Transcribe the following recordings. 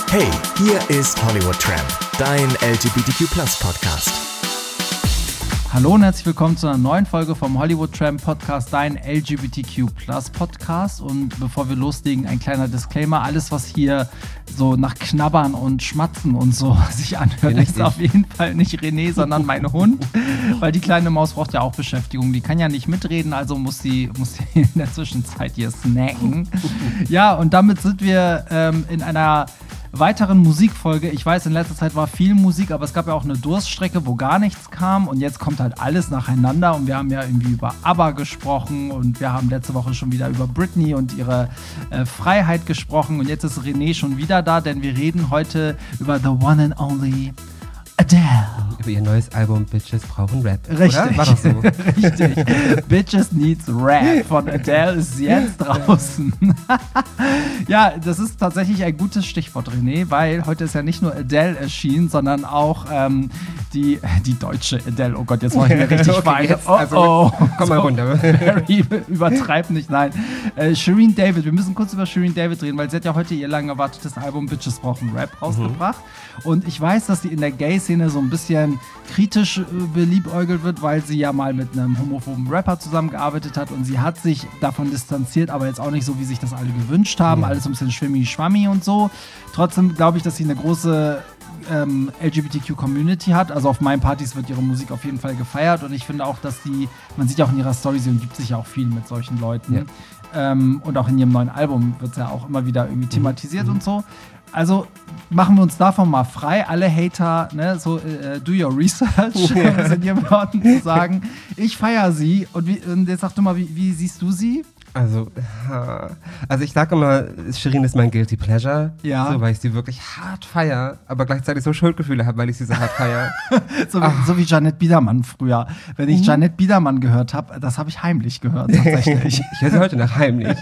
Hey, hier ist Hollywood Tramp, dein LGBTQ+-Podcast. Hallo und herzlich willkommen zu einer neuen Folge vom Hollywood Tramp Podcast, dein LGBTQ+-Podcast. Und bevor wir loslegen, ein kleiner Disclaimer. Alles, was hier so nach Knabbern und Schmatzen und so sich anhört, ist auf jeden Fall nicht René, sondern mein Hund. Weil die kleine Maus braucht ja auch Beschäftigung. Die kann ja nicht mitreden, also muss sie in der Zwischenzeit hier snacken. Ja, und damit sind wir in einer weiteren Musikfolge. Ich weiß, in letzter Zeit war viel Musik, aber es gab ja auch eine Durststrecke, wo gar nichts kam und jetzt kommt halt alles nacheinander und wir haben ja irgendwie über ABBA gesprochen und wir haben letzte Woche schon wieder über Britney und ihre Freiheit gesprochen und jetzt ist René schon wieder da, denn wir reden heute über the one and only Adele. Über ihr neues Album Bitches brauchen Rap. Richtig. Oder? War doch so. Richtig. Bitches Needs Rap von Adele ist jetzt draußen. Ja, das ist tatsächlich ein gutes Stichwort, René, weil heute ist ja nicht nur Adele erschienen, sondern auch die deutsche Adele. Oh Gott, jetzt mache ich mir richtig okay, Feinde. Komm mal runter. Übertreib nicht, nein. Shirin David, wir müssen kurz über Shirin David reden, weil sie hat ja heute ihr lang erwartetes Album Bitches brauchen Rap rausgebracht. Und ich weiß, dass sie in der Gay-Szene so ein bisschen kritisch beliebäugelt wird, weil sie ja mal mit einem homophoben Rapper zusammengearbeitet hat und sie hat sich davon distanziert, aber jetzt auch nicht so, wie sich das alle gewünscht haben. Alles so ein bisschen schwimmi-schwammi und so. Trotzdem glaube ich, dass sie eine große LGBTQ-Community hat. Also auf meinen Partys wird ihre Musik auf jeden Fall gefeiert und ich finde auch, dass man sieht ja auch in ihrer Story, sie umgibt sich ja auch viel mit solchen Leuten. Ja. Und auch in ihrem neuen Album wird es ja auch immer wieder irgendwie thematisiert und so. Also machen wir uns davon mal frei. Alle Hater, ne, so do your research, um es in ihren Worten zu sagen. Ich feiere sie. Und jetzt sag du mal, wie siehst du sie? Also ich sage immer, Shirin ist mein Guilty Pleasure, ja. So, weil ich sie wirklich hart feiere, aber gleichzeitig so Schuldgefühle habe, weil ich sie so hart feiere. so wie Janet Biedermann früher. Wenn ich Janet Biedermann gehört habe, das habe ich heimlich gehört, tatsächlich. Ich höre sie heute noch heimlich.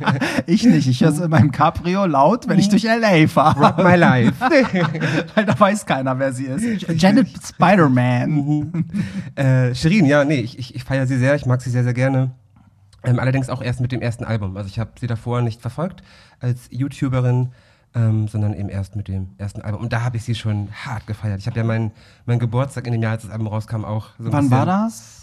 Ich nicht, ich höre es in meinem Cabrio laut, wenn ich durch L.A. fahre. Rock my life. Weil da weiß keiner, wer sie ist. Janet Spider-Man. Shirin, ja, nee, ich feiere sie sehr, ich mag sie sehr, sehr gerne. Allerdings auch erst mit dem ersten Album. Also ich habe sie davor nicht verfolgt als YouTuberin, sondern eben erst mit dem ersten Album. Und da habe ich sie schon hart gefeiert. Ich habe ja meinen Geburtstag in dem Jahr, als das Album rauskam, auch so ein Wann bisschen. war das?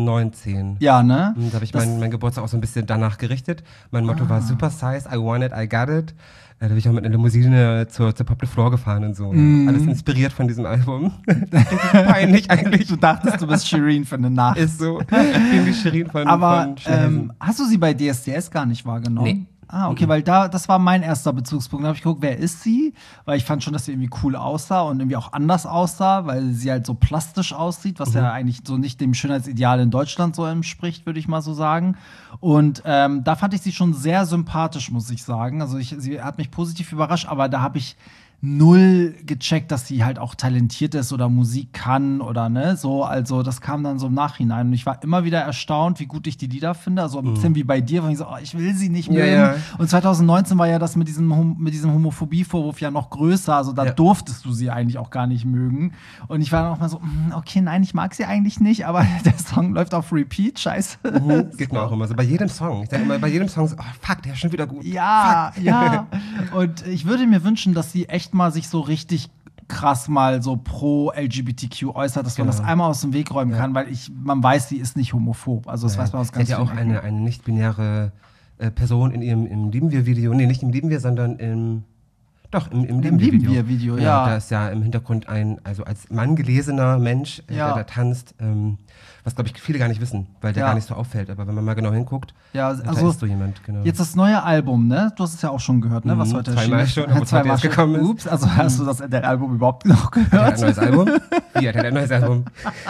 2019. Ja, ne? Da habe ich meinen Geburtstag auch so ein bisschen danach gerichtet. Mein Motto war Super Size, I want it, I got it. Da bin ich auch mit einer Limousine zur Pop the Floor gefahren und so. Alles inspiriert von diesem Album. Richtig peinlich eigentlich. Du dachtest, du bist Shirin für eine Nacht. Ist so. Ich bin die Shirin von Schnellsen. Hast du sie bei DSDS gar nicht wahrgenommen? Nee. Ah, okay, weil das war mein erster Bezugspunkt. Da habe ich geguckt, wer ist sie? Weil ich fand schon, dass sie irgendwie cool aussah und irgendwie auch anders aussah, weil sie halt so plastisch aussieht, was ja eigentlich so nicht dem Schönheitsideal in Deutschland so entspricht, würde ich mal so sagen. Und da fand ich sie schon sehr sympathisch, muss ich sagen. Also sie hat mich positiv überrascht, aber da habe ich null gecheckt, dass sie halt auch talentiert ist oder Musik kann oder ne, so, also das kam dann so im Nachhinein und ich war immer wieder erstaunt, wie gut ich die Lieder finde, also ein bisschen wie bei dir, wo ich so, ich will sie nicht mögen. Ja. Und 2019 war ja das mit diesem Homophobie-Vorwurf ja noch größer, also da durftest du sie eigentlich auch gar nicht mögen und ich war dann auch mal so, okay, nein, ich mag sie eigentlich nicht, aber der Song läuft auf Repeat, scheiße. Geht mir auch immer so, bei jedem Song, ich denke immer, bei jedem Song so, oh fuck, der ist schon wieder gut. Ja, ja, und ich würde mir wünschen, dass sie echt mal sich so richtig krass mal so pro LGBTQ äußert, dass man das einmal aus dem Weg räumen kann, weil man weiß, sie ist nicht homophob. Also das weiß man aus ganz vielen. Sie hat ja auch eine nicht-binäre Person in ihrem Lieben wir-Video. Nee, nicht im Lieben wir, sondern im Lieben wir-Video. Ja. Da ist ja im Hintergrund also als Mann gelesener Mensch, der da tanzt, was, glaube ich, viele gar nicht wissen, weil der gar nicht so auffällt. Aber wenn man mal genau hinguckt, da ist so jemand, genau. Jetzt das neue Album, ne? Du hast es ja auch schon gehört, ne? Was heute zweimal schon, zweimal gekommen ist. Ups, also hast du das Album überhaupt noch gehört? Hat er ein neues Album? Wie, hat er ein neues Album?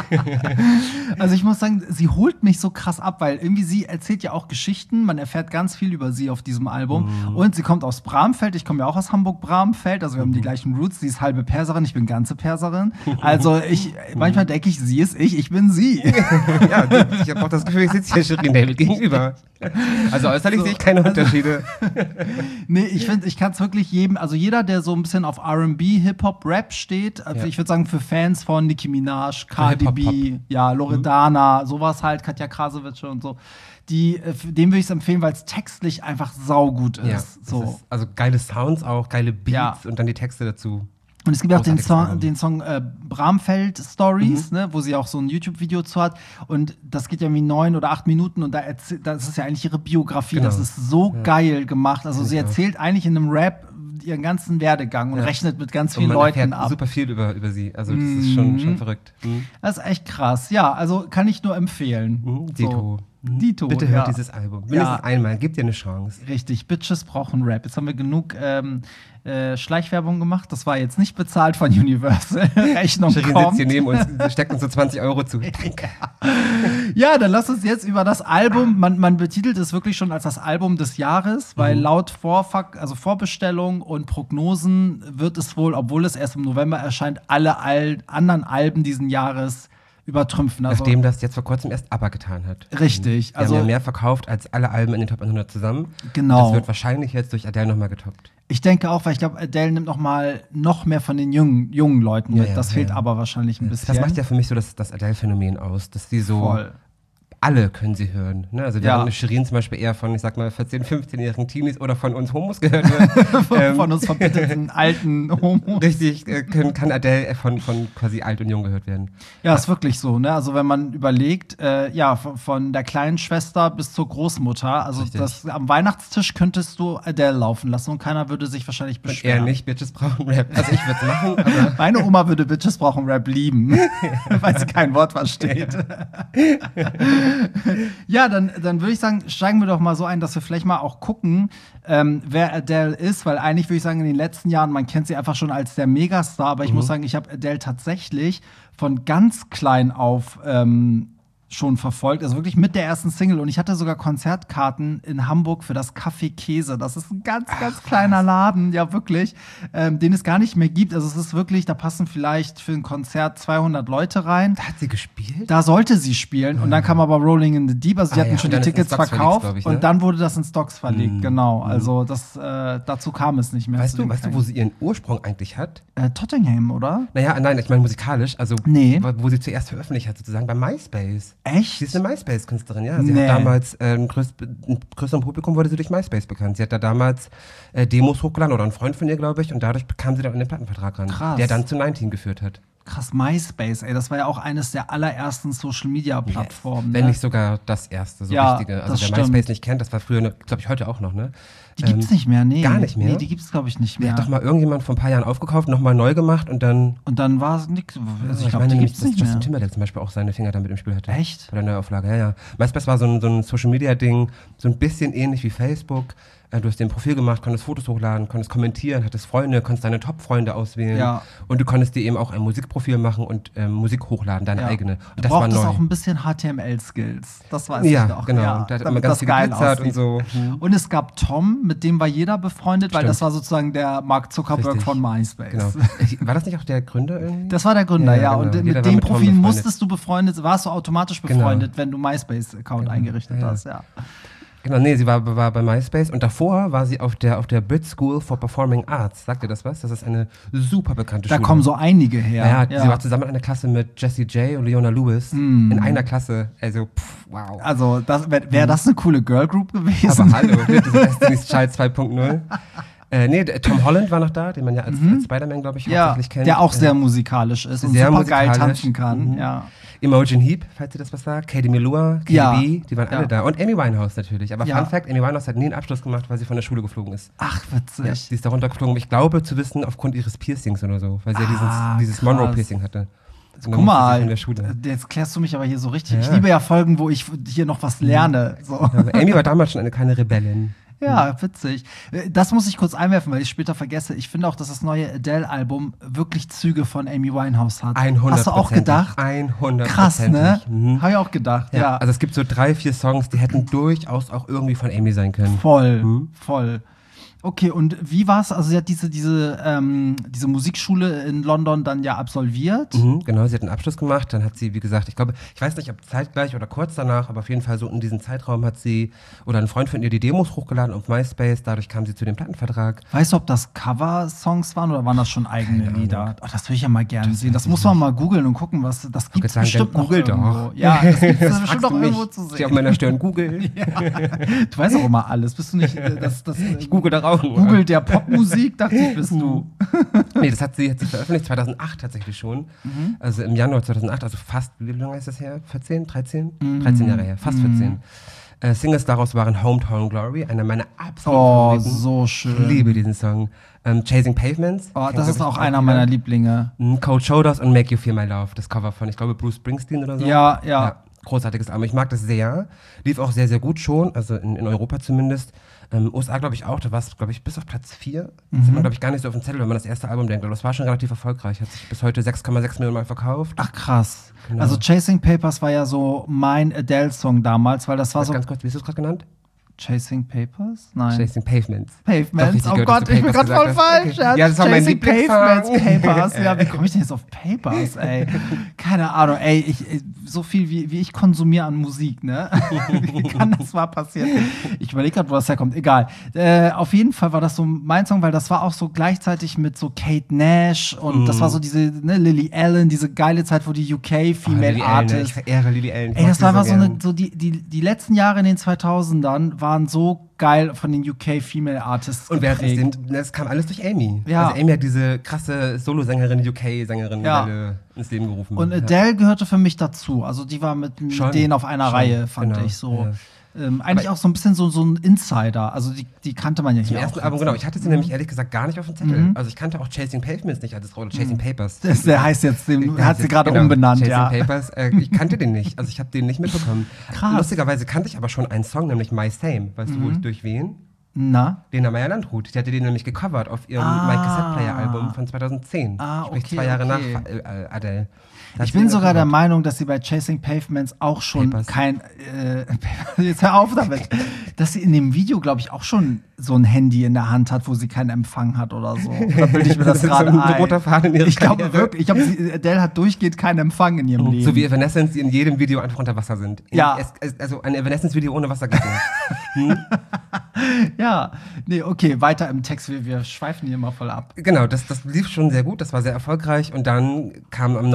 Also ich muss sagen, sie holt mich so krass ab, weil irgendwie sie erzählt ja auch Geschichten, man erfährt ganz viel über sie auf diesem Album und sie kommt aus Bramfeld, ich komme ja auch aus Hamburg-Bramfeld, also wir haben die gleichen Roots, sie ist halbe Perserin, ich bin ganze Perserin, also manchmal denke ich, sie ist ich bin sie. Ja, ich habe auch das Gefühl, ich sitze hier Shirin David gegenüber. Also äußerlich sehe ich keine Unterschiede. Nee, ich finde, ich kann es wirklich jedem, also jeder, der so ein bisschen auf R&B, Hip-Hop, Rap steht, ich würde sagen, für Fans von von Nicki Minaj, Cardi B, ja, Loredana, sowas halt, Katja Krasowitsch und so. Dem würde ich es empfehlen, weil es textlich einfach saugut ist. Ja, so. ist also geile Sounds auch, geile Beats und dann die Texte dazu. Und es gibt auch den Song Bramfeld Stories, ne, wo sie auch so ein YouTube-Video zu hat. Und das geht ja irgendwie 9 oder 8 Minuten und das ist ja eigentlich ihre Biografie. Genau. Das ist so geil gemacht. Also sie erzählt eigentlich in einem Rap ihren ganzen Werdegang und rechnet mit ganz vielen Leuten ab. Super viel über sie. Also das ist schon verrückt. Das ist echt krass. Ja, also kann ich nur empfehlen. Dito. Bitte hört dieses Album. Mindestens einmal. Gebt ihr eine Chance. Richtig. Bitches brauchen Rap. Jetzt haben wir genug Schleichwerbung gemacht. Das war jetzt nicht bezahlt von Universal. Rechnung Shirin kommt. sitzt hier neben uns, steckt uns so 20 Euro zu. Ja, dann lass uns jetzt über das Album, man betitelt es wirklich schon als das Album des Jahres, weil laut Vorbestellung und Prognosen wird es wohl, obwohl es erst im November erscheint, alle anderen Alben diesen Jahres übertrümpfen. Also, nachdem das jetzt vor kurzem erst ABBA getan hat. Richtig. Die haben ja mehr verkauft als alle Alben in den Top 100 zusammen. Genau. Das wird wahrscheinlich jetzt durch Adele nochmal getoppt. Ich denke auch, weil ich glaube, Adele nimmt noch mehr von den jungen Leuten mit. Das fehlt aber wahrscheinlich ein bisschen. Das macht ja für mich so das Adele-Phänomen aus, dass die so alle können sie hören. Ne? Also während eine Shirin zum Beispiel eher von, ich sag mal, 14-, 15-jährigen Teenies oder von uns Homos gehört wird. Von uns verbitterten alten Homos. Richtig, kann Adele von quasi alt und jung gehört werden. Ja, ist wirklich so. Ne? Also wenn man überlegt, von der kleinen Schwester bis zur Großmutter, also am Weihnachtstisch könntest du Adele laufen lassen und keiner würde sich wahrscheinlich beschweren. Und er nicht, Bitches brauchen Rap. Also ich würde es machen, aber meine Oma würde Bitches brauchen Rap lieben, weil sie kein Wort versteht. Ja, dann würde ich sagen, steigen wir doch mal so ein, dass wir vielleicht mal auch gucken, wer Adele ist, weil eigentlich würde ich sagen, in den letzten Jahren, man kennt sie einfach schon als der Megastar, aber ich muss sagen, ich habe Adele tatsächlich von ganz klein auf schon verfolgt, also wirklich mit der ersten Single und ich hatte sogar Konzertkarten in Hamburg für das Café Käse. Das ist ein ganz kleiner Laden, ja wirklich, den es gar nicht mehr gibt. Also es ist wirklich, da passen vielleicht für ein Konzert 200 Leute rein. Da hat sie gespielt? Da sollte sie spielen und dann kam aber Rolling in the Deep, also sie hatten schon die Tickets verkauft verlegt, und dann wurde das in Stocks verlegt, genau. Also dazu kam es nicht mehr. Weißt du, wo sie ihren Ursprung eigentlich hat? Tottenham, oder? Nein, ich meine musikalisch, also wo sie zuerst veröffentlicht hat, sozusagen bei MySpace. Echt? Sie ist eine MySpace-Künstlerin, ja. Sie hat damals, im größeren Publikum wurde sie durch MySpace bekannt. Sie hat da damals Demos hochgeladen oder ein Freund von ihr, glaube ich, und dadurch kam sie dann an den Plattenvertrag ran. Krass. Der dann zu 19 geführt hat. Krass, MySpace, ey, das war ja auch eines der allerersten Social-Media-Plattformen. Wenn nicht sogar das erste, so richtige. Also wer MySpace nicht kennt, das war früher, glaube ich, heute auch noch, ne? Die gibt's nicht mehr, nee. Gar nicht mehr? Nee, die gibt's, glaube ich, nicht mehr. Die hat doch mal irgendjemand vor ein paar Jahren aufgekauft, nochmal neu gemacht und dann... Und dann war es nichts. Also ich glaube, die gibt's nicht mehr. Justin Timberlake zum Beispiel auch seine Finger damit im Spiel hatte. Echt? Bei der Neuauflage, ja. MySpace war so ein Social-Media-Ding, so ein bisschen ähnlich wie Facebook. Du hast dir ein Profil gemacht, konntest Fotos hochladen, konntest kommentieren, hattest Freunde, konntest deine Top-Freunde auswählen. Ja. Und du konntest dir eben auch ein Musikprofil machen und Musik hochladen, deine eigene. Und das war neu. Auch ein bisschen HTML-Skills. Das weiß ich noch. Genau. Ja, da hat immer ganz viel geglitzert und so. Und es gab Tom, mit dem war jeder befreundet, weil das war sozusagen der Mark Zuckerberg von MySpace. Genau. War das nicht auch der Gründer irgendwie? Das war der Gründer, ja. Genau. Und mit dem Profil musstest du warst du automatisch befreundet, wenn du MySpace-Account eingerichtet hast, ja. Genau, nee, sie war bei MySpace und davor war sie auf der Brit School for Performing Arts. Sagt ihr das was? Das ist eine super bekannte Schule. Da kommen so einige her. Ja, sie war zusammen in einer Klasse mit Jessie J und Leona Lewis. In einer Klasse. Also, wow. Also, wäre das eine coole Girlgroup gewesen? Aber hallo, das ist Destiny's Child 2.0. Tom Holland war noch da, den man ja als Spider-Man, glaube ich, hauptsächlich kennt. Der auch sehr musikalisch ist und super geil tanzen kann. Ja. Imogen Heap, falls ihr das was sagt. Katie Melua, Katie B, die waren alle da. Und Amy Winehouse natürlich. Aber Fun Fact, Amy Winehouse hat nie einen Abschluss gemacht, weil sie von der Schule geflogen ist. Ach, witzig. Ja, sie ist da runtergeflogen, ich glaube zu wissen, aufgrund ihres Piercings oder so. Weil sie ja dieses Monroe-Piercing hatte. Guck mal, jetzt klärst du mich aber hier so richtig. Ja. Ich liebe ja Folgen, wo ich hier noch was lerne. So. Also Amy war damals schon eine kleine Rebellin. Ja, witzig. Das muss ich kurz einwerfen, weil ich später vergesse. Ich finde auch, dass das neue Adele-Album wirklich Züge von Amy Winehouse hat. 100%. Hast du auch gedacht? 100%. Krass, ne? Habe ich auch gedacht, ja. Also es gibt so 3, 4 Songs, die hätten durchaus auch irgendwie von Amy sein können. Voll. Okay, und wie war's? Also sie hat diese Musikschule in London dann ja absolviert. Genau, sie hat einen Abschluss gemacht, dann hat sie, wie gesagt, ich weiß nicht, ob zeitgleich oder kurz danach, aber auf jeden Fall so in diesem Zeitraum hat sie, oder ein Freund von ihr, die Demos hochgeladen auf MySpace, dadurch kam sie zu dem Plattenvertrag. Weißt du, ob das Cover-Songs waren oder waren das schon eigene Lieder? Oh, das würde ich ja mal gerne sehen. Das muss man mal googeln und gucken, was das gibt. Bestimmt noch Google irgendwo. doch. Ja, das gibt es Das bestimmt fragst noch du mich. irgendwo zu Steht sehen. auf meiner Stirn Google. Ja. Du weißt auch immer alles. Bist du nicht Ich google da auch. Google der Popmusik, dachte ich, bist du. Nee, das hat sie veröffentlicht 2008 tatsächlich schon. Also im Januar 2008, also fast, wie lange ist das her? 14, 13? 13 Jahre her, fast 14. Singles daraus waren Hometown Glory, einer meiner absoluten Favoriten. So schön. Ich liebe diesen Song. Chasing Pavements. Oh, das ist auch einer meiner Lieblinge. Cold Shoulders und Make You Feel My Love, das Cover von, ich glaube, Bruce Springsteen oder so. Ja. Großartiges Album. Ich mag das sehr. Lief auch sehr, sehr gut schon, also in Europa zumindest. USA, glaube ich, auch. Da war es, glaube ich, bis auf Platz 4. Das hat man, glaube ich, gar nicht so auf dem Zettel, wenn man das erste Album denkt. Aber das war schon relativ erfolgreich. Hat sich bis heute 6,6 Millionen Mal verkauft. Ach, krass. Genau. Also Chasing Papers war ja so mein Adele-Song damals, weil das war so... Ganz kurz, wie hast du es gerade genannt? Chasing Papers? Nein. Chasing Pavements. Pavements, Doch, oh richtig Gott, dass du ich bin Papers gerade voll gesagt hast. falsch. Okay. Ja, das war mein Chasing Lieblingssong. Pavements, Papers. Ja, wie komme ich denn jetzt auf Papers, ey? Keine Ahnung, ey, so viel wie ich konsumiere an Musik, ne? Wie kann das mal passieren? Ich überlege gerade, wo das herkommt. Egal. Auf jeden Fall war das so mein Song, weil das war auch so gleichzeitig mit so Kate Nash und das war so diese, Lily Allen, diese geile Zeit, wo die UK Female Lily Allen, Artists. ich verehre Lily Allen. Ey, das war einfach gern. die letzten Jahre in den 2000ern waren so geil von den UK Female Artists Und geprägt. das kam alles durch Amy. Ja. Also Amy hat diese krasse Solosängerin, UK-Sängerin ins Leben gerufen. Und Adele gehörte für mich dazu. Also die war mit Schon, denen auf einer schon, Reihe, fand genau, ich so. ja. Eigentlich auch so ein bisschen so ein Insider. Also die kannte man ja Im hier ersten auch. Album, genau. Ich hatte sie nämlich ehrlich gesagt gar nicht auf dem Zettel. Also ich kannte auch Chasing Pavements nicht als Rolle, Chasing Papers. Der heißt jetzt, den hat sie gerade genau, umbenannt, Chasing ja. Papers. Ich kannte den nicht. Also ich habe den nicht mitbekommen. Krass. Lustigerweise kannte ich aber schon einen Song, nämlich My Same. Weißt du, durch wen? Na? Lena Meyer-Landrut. Die hatte den nämlich gecovert auf ihrem My Cassette Player Album von 2010. Sprich okay, 2 Jahre nach okay. Adele. Da hat Ich sie bin den sogar der gecovert. Meinung, dass sie bei Chasing Pavements auch schon Papers. kein jetzt hör auf damit, dass sie in dem Video, glaube ich, auch schon so ein Handy in der Hand hat, wo sie keinen Empfang hat oder so. Oder bilde ich mir das Das ist gerade so ein ein? roter Faden in ihrer Ich glaube Karriere. wirklich, Adele hat durchgehend keinen Empfang in ihrem Leben. So wie Evanescence, die in jedem Video einfach unter Wasser sind. Ja. Also ein Evanescence-Video ohne Wasser geht nicht. Ja, nee, okay, weiter im Text, wir schweifen hier immer voll ab. Genau, das lief schon sehr gut, das war sehr erfolgreich und dann kam am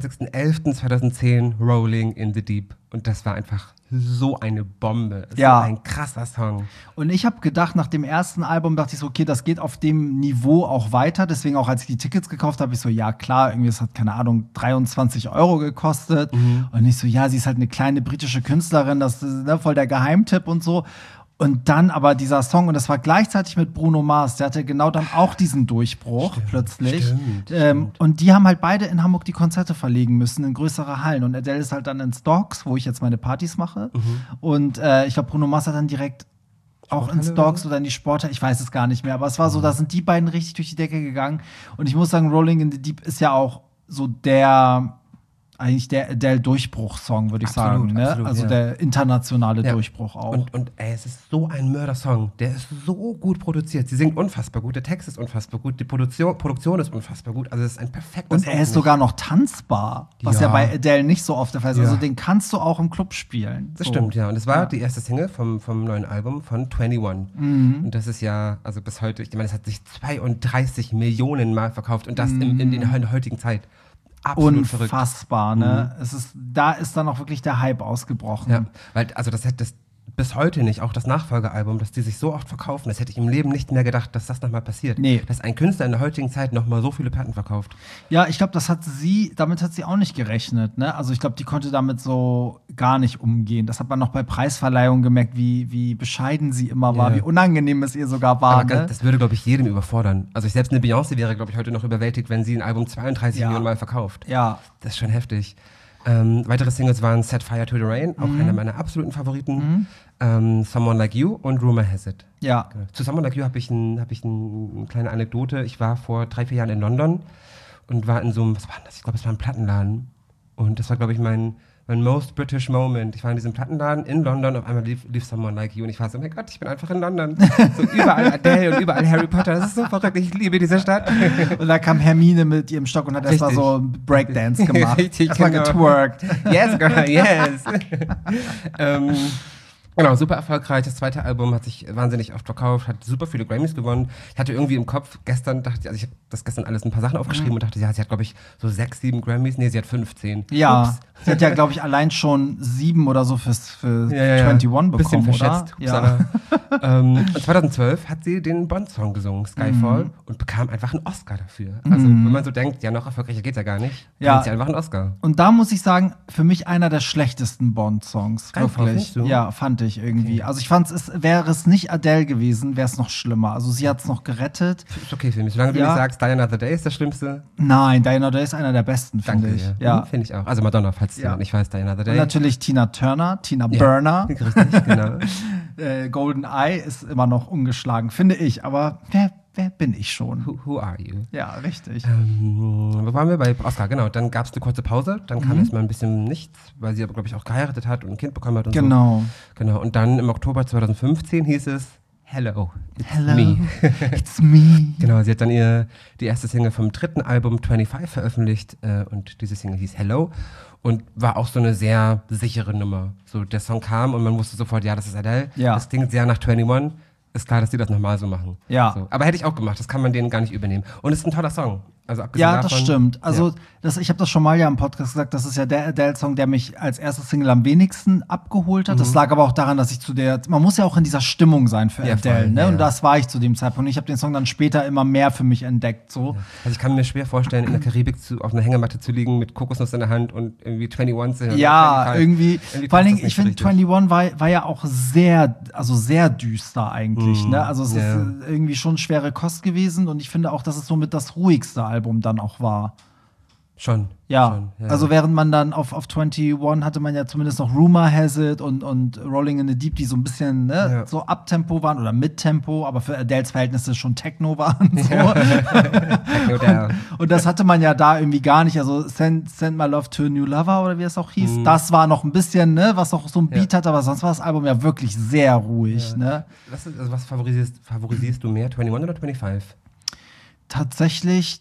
29.11.2010 Rolling in the Deep und das war einfach so eine Bombe. Ja. So ein krasser Song. Und ich habe gedacht, nach dem ersten Album dachte ich so, okay, das geht auf dem Niveau auch weiter. Deswegen auch, als ich die Tickets gekauft habe, ich so, ja klar, irgendwie, das hat, keine Ahnung, 23 € gekostet. Und ich so, ja, sie ist halt eine kleine britische Künstlerin, das ist voll der Geheimtipp und so. Und dann aber dieser Song, und das war gleichzeitig mit Bruno Mars, der hatte genau dann auch diesen Durchbruch plötzlich. Stimmt. Und die haben halt beide in Hamburg die Konzerte verlegen müssen, in größere Hallen. Und Adele ist halt dann in Stocks, wo ich jetzt meine Partys mache. Und ich glaube, Bruno Mars hat dann direkt auch in Stocks oder in die Sporthalle, ich weiß es gar nicht mehr. Aber es war so, da sind die beiden richtig durch die Decke gegangen. Und ich muss sagen, Rolling in the Deep ist ja auch so der Adele-Durchbruch-Song, würde ich sagen. Ne? Absolut, also ja. der internationale Durchbruch auch. Und es ist so ein Mörder-Song. Der ist so gut produziert. Sie singt unfassbar gut, der Text ist unfassbar gut, die Produktion ist unfassbar gut. Also es ist ein perfekter Und Song. er ist sogar noch tanzbar, was ja Ja. bei Adele nicht so oft der Fall ist. Ja. Also den kannst du auch im Club spielen. Das So. stimmt, ja. Und es war die erste Single vom neuen Album von 21. Und das ist ja, also bis heute, ich meine, es hat sich 32 Millionen Mal verkauft und das in der heutigen Zeit. Absolut verrückt. Unfassbar, ne? Da ist dann auch wirklich der Hype ausgebrochen. Ja, weil, also das hätte es bis heute nicht, auch das Nachfolgealbum, dass die sich so oft verkaufen, das hätte ich im Leben nicht mehr gedacht, dass das nochmal passiert. Nee. Dass ein Künstler in der heutigen Zeit nochmal so viele Platten verkauft. Ja, ich glaube, damit hat sie auch nicht gerechnet, ne? Also ich glaube, die konnte damit so gar nicht umgehen. Das hat man noch bei Preisverleihungen gemerkt, wie bescheiden sie immer war, Ja. wie unangenehm es ihr sogar war. Aber Ne? das würde, glaube ich, jedem überfordern. Also selbst eine Beyoncé wäre, glaube ich, heute noch überwältigt, wenn sie ein Album 32 Ja. Millionen Mal verkauft. Ja. Das ist schon heftig. Weitere Singles waren Set Fire to the Rain, auch einer meiner absoluten Favoriten. Someone Like You und Rumor Has It. Ja. Genau. Zu Someone Like You habe ich eine kleine Anekdote. Ich war vor 3-4 Jahren in London und war in so einem, was war denn das? Ich glaube, es war ein Plattenladen. Und das war, glaube ich, mein mein most British Moment. Ich war in diesem Plattenladen in London, auf einmal lief Someone Like You und ich war so, oh mein Gott, ich bin einfach in London. So überall Adele und überall Harry Potter, das ist so verrückt, ich liebe diese Stadt. Und da kam Hermine mit ihrem Stock und hat erstmal so Breakdance gemacht. Richtig, erstmal genau. getwerkt. Yes, girl, yes. Genau, super erfolgreich. Das zweite Album hat sich wahnsinnig oft verkauft, hat super viele Grammys gewonnen. Ich hatte irgendwie im Kopf gestern, ich habe das gestern alles ein paar Sachen aufgeschrieben und dachte, sie hat glaube ich, so 6, 7 Grammys. Nee, sie hat 15. Ja, Ups. sie hat ja, glaube ich, allein schon 7 oder so für 21 bekommen, bisschen verschätzt. oder? Ja. Und 2012 hat sie den Bond-Song gesungen, Skyfall, und bekam einfach einen Oscar dafür. Also, wenn man so denkt, ja, noch erfolgreicher geht's ja gar nicht, Ja. hat sie einfach einen Oscar. Und da muss ich sagen, für mich einer der schlechtesten Bond-Songs. Skyfall, Wirklich. findest du? Ja, fand ich irgendwie. Also ich fand wäre es nicht Adele gewesen, wäre es noch schlimmer. Also sie hat es noch gerettet. Ist okay für mich. Solange du Ja. nicht sagst, Die Another Day ist das Schlimmste. Nein, Diana Day ist einer der besten, finde ich. Ja. Finde ich auch. Also Madonna, falls Ja. jemand nicht weiß, Die Another Und Day. natürlich Tina Turner, Tina Burner. Richtig, genau. Golden Eye ist immer noch ungeschlagen, finde ich. Aber wer bin ich schon? Who are you? Ja, richtig. Wo waren wir? Bei Oscar, genau. Dann gab es eine kurze Pause. Dann kam erstmal ein bisschen nichts, weil sie aber, glaube ich, auch geheiratet hat und ein Kind bekommen hat und Genau. so. Genau. Und dann im Oktober 2015 hieß es Hello, it's Hello, me. it's me. Genau, sie hat dann die erste Single vom dritten Album 25 veröffentlicht und diese Single hieß Hello und war auch so eine sehr sichere Nummer. So der Song kam und man wusste sofort, ja, das ist Adele. Ja. Das klingt sehr nach 21. Ist klar, dass die das nochmal so machen. Ja. So. Aber hätte ich auch gemacht, das kann man denen gar nicht übernehmen. Und es ist ein toller Song. Also abgesehen Ja, davon, das stimmt. Also, ja. ich habe das schon mal ja im Podcast gesagt, das ist ja der Adele-Song, der mich als erstes Single am wenigsten abgeholt hat. Das lag aber auch daran, dass ich man muss ja auch in dieser Stimmung sein für Ja, Adele, voll, ne? ja. Und das war ich zu dem Zeitpunkt. Ich habe den Song dann später immer mehr für mich entdeckt, so. Also ich kann mir schwer vorstellen, in der Karibik auf einer Hängematte zu liegen mit Kokosnuss in der Hand und irgendwie 21 zu hören. Ja, 25. irgendwie. Vor allen passt Dingen, das ich finde, nicht so richtig. 21 war ja auch sehr düster eigentlich, ne? Also es ja. ist irgendwie schon schwere Kost gewesen und ich finde auch, dass es somit das ruhigste Album dann auch war. Schon. Ja, Schon, also während man dann auf 21 hatte man ja zumindest noch Rumor Has It und Rolling in the Deep, die so ein bisschen so Abtempo waren oder Mittempo, aber für Adeles Verhältnisse schon Techno waren. So. Techno down. Und das hatte man ja da irgendwie gar nicht. Also Send My Love to a New Lover oder wie es auch hieß, das war noch ein bisschen, ne, was noch so ein Beat hatte, aber sonst war das Album ja wirklich sehr ruhig. Ne? Was favorisierst du mehr, 21 oder 25? Tatsächlich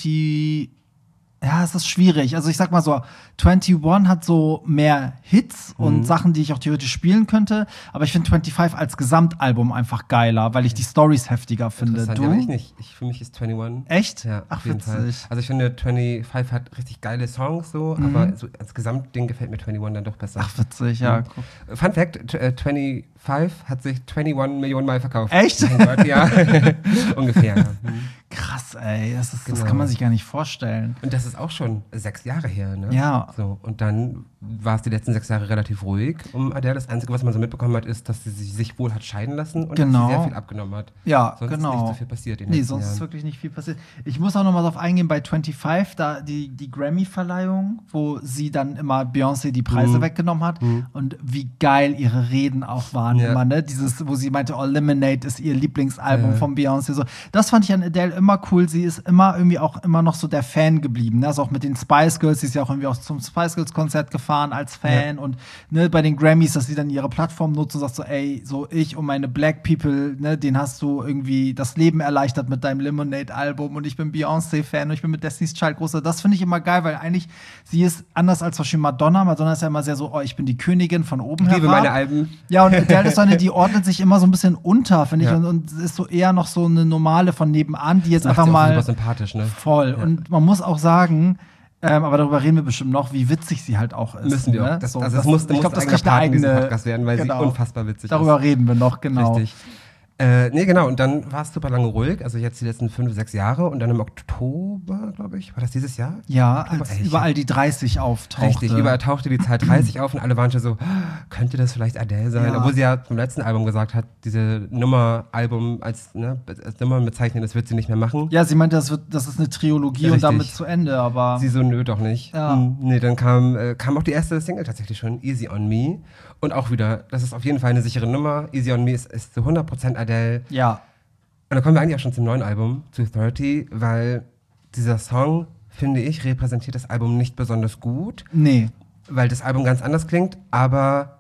20. Ja, es ist schwierig. Also ich sag mal so, 21 hat so mehr Hits und Sachen, die ich auch theoretisch spielen könnte. Aber ich finde 25 als Gesamtalbum einfach geiler, weil ich die Storys heftiger finde. Interessant, Du? ja, aber ich nicht. Für mich ist 21. Echt? Ja, Ach, auf jeden Fall. witzig. Also ich finde, 25 hat richtig geile Songs so, aber so als Gesamtding gefällt mir 21 dann doch besser. Ach, witzig, ja. Guck. Fun Fact, 25 hat sich 21 Millionen Mal verkauft. Echt? Mein Gott, ja. Ungefähr, ja. Krass, ey. Das Genau. kann man sich gar nicht vorstellen. Und das ist auch schon 6 Jahre her, ne? Ja. So, und dann war es die letzten 6 Jahre relativ ruhig um Adele. Das Einzige, was man so mitbekommen hat, ist, dass sie sich wohl hat scheiden lassen und Genau. dass sie sehr viel abgenommen hat. Ja, Sonst genau. ist nicht so viel passiert in den Nee, letzten sonst ist Jahren. wirklich nicht viel passiert. Ich muss auch noch mal drauf eingehen bei 25, da die Grammy-Verleihung, wo sie dann immer Beyoncé die Preise weggenommen hat und wie geil ihre Reden auch waren Ja. immer, ne? Dieses, wo sie meinte, oh, Lemonade ist ihr Lieblingsalbum von Beyoncé. So. Das fand ich an Adele immer cool. Sie ist immer noch so der Fan geblieben. Ne? Also auch mit den Spice Girls, sie ist ja auch irgendwie auch zum Spice Girls Konzert gefahren als Fan und ne, bei den Grammys, dass sie dann ihre Plattform nutzt und sagt so, ey, so ich und meine Black People, ne, den hast du irgendwie das Leben erleichtert mit deinem Lemonade-Album und ich bin Beyoncé-Fan und ich bin mit Destiny's Child großer. Das finde ich immer geil, weil eigentlich sie ist anders als zum Beispiel Madonna. Madonna ist ja immer sehr so, oh, ich bin die Königin von oben Ich liebe herab. meine Alben. Ja, und Adele ist so eine, die ordnet sich immer so ein bisschen unter, finde ich, Ja. und ist so eher noch so eine normale von nebenan, die jetzt Macht einfach sie auch mal super sympathisch, ne? voll. Und man muss auch sagen, aber darüber reden wir bestimmt noch, wie witzig sie halt auch ist. Müssen wir ne? auch. Das So, muss ich glaube, das kriegt eine eigene Podcast werden, weil genau. sie unfassbar witzig Darüber ist. reden wir noch, genau. Richtig. Nee, genau. Und dann war es super lange ruhig. Also jetzt die letzten 5, 6 Jahre. Und dann im Oktober, glaube ich, war das dieses Jahr? Ja, Oktober? als Ey, überall die 30 auftauchte. Richtig, überall tauchte die Zahl 30 auf und alle waren schon so, könnte das vielleicht Adele sein? Ja. Obwohl sie ja beim letzten Album gesagt hat, diese Nummer-Album als Nummer bezeichnen, das wird sie nicht mehr machen. Ja, sie meinte, das ist eine Trilogie und Richtig. damit zu Ende, aber Sie so, nö, doch nicht. Ja. Nee, dann kam auch die erste Single tatsächlich schon, Easy on Me. Und auch wieder, das ist auf jeden Fall eine sichere Nummer. Easy on Me ist zu 100% Adele. ja. Und dann kommen wir eigentlich auch schon zum neuen Album, 230, weil dieser Song, finde ich, repräsentiert das Album nicht besonders gut. Nee. weil das Album ganz anders klingt, aber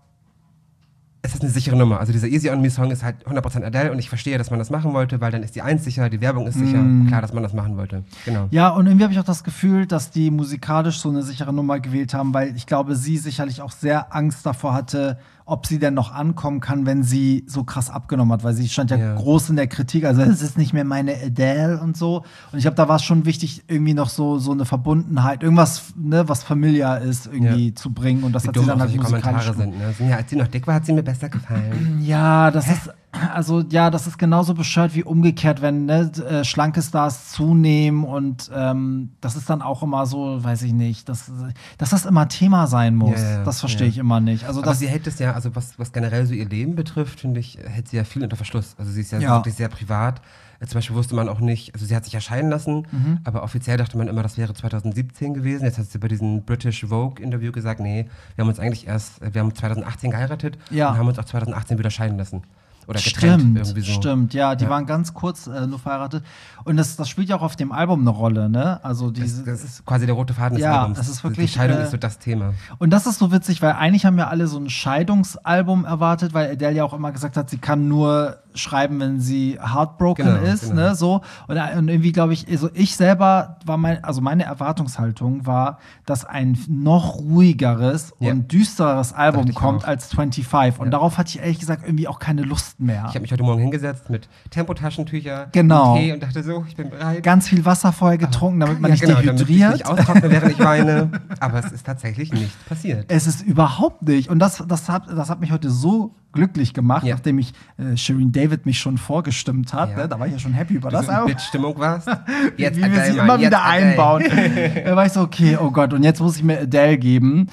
es ist eine sichere Nummer. Also dieser Easy On Me Song ist halt 100% Adele und ich verstehe, dass man das machen wollte, weil dann ist die 1 sicher, die Werbung ist sicher. Klar, dass man das machen wollte. Genau. Ja, und irgendwie habe ich auch das Gefühl, dass die musikalisch so eine sichere Nummer gewählt haben, weil ich glaube, sie sicherlich auch sehr Angst davor hatte, ob sie denn noch ankommen kann, wenn sie so krass abgenommen hat, weil sie stand ja groß in der Kritik, also es ist nicht mehr meine Adele und so. Und ich glaube, da war es schon wichtig, irgendwie noch so eine Verbundenheit, irgendwas, ne, was familiar ist, irgendwie zu bringen. Und das Wie hat sie dumm dann auch halt solche musikalisch Kommentare sind. Ne? Ja, als sie noch dick war, hat sie mir besser gefallen. Ja, das ist, also ja, das ist genauso bescheuert wie umgekehrt, wenn schlanke Stars zunehmen und das ist dann auch immer so, weiß ich nicht, dass das immer Thema sein muss. Ja, das verstehe ich immer nicht. Also aber sie hält es ja, also was generell so ihr Leben betrifft, finde ich, hält sie ja viel unter Verschluss. Also sie ist ja wirklich sehr privat. Zum Beispiel wusste man auch nicht, also sie hat sich ja scheiden lassen, aber offiziell dachte man immer, das wäre 2017 gewesen. Jetzt hat sie bei diesem British Vogue Interview gesagt, nee, wir haben uns eigentlich wir haben 2018 geheiratet und haben uns auch 2018 wieder scheiden lassen. Oder getrennt, irgendwie so. Stimmt, ja, die waren ganz kurz nur verheiratet. Und das spielt ja auch auf dem Album eine Rolle, ne? Also das ist quasi der rote Faden des Albums. Das ist wirklich, die Scheidung ist so das Thema. Und das ist so witzig, weil eigentlich haben ja alle so ein Scheidungsalbum erwartet, weil Adele ja auch immer gesagt hat, sie kann nur schreiben, wenn sie heartbroken ist, ne, so. Und irgendwie glaube ich, also ich selber meine Erwartungshaltung war, dass ein noch ruhigeres und düstereres Album kommt als 25. Und darauf hatte ich ehrlich gesagt irgendwie auch keine Lust mehr. Ich habe mich heute Morgen hingesetzt mit Tempotaschentücher, Tee und dachte so, ich bin bereit. Ganz viel Wasser vorher getrunken, damit man nicht dehydriert. Damit ich nicht austrockne, während ich weine. Aber es ist tatsächlich nicht passiert. Es ist überhaupt nicht. Und das hat mich heute so glücklich gemacht, nachdem ich Shirin David mich schon vorgestimmt hat. Ne? Da war ich ja schon happy über das Album. Bitch-Stimmung warst. Jetzt wie wir sie immer wieder einbauen. Da war ich so, okay, oh Gott, und jetzt muss ich mir Adele geben.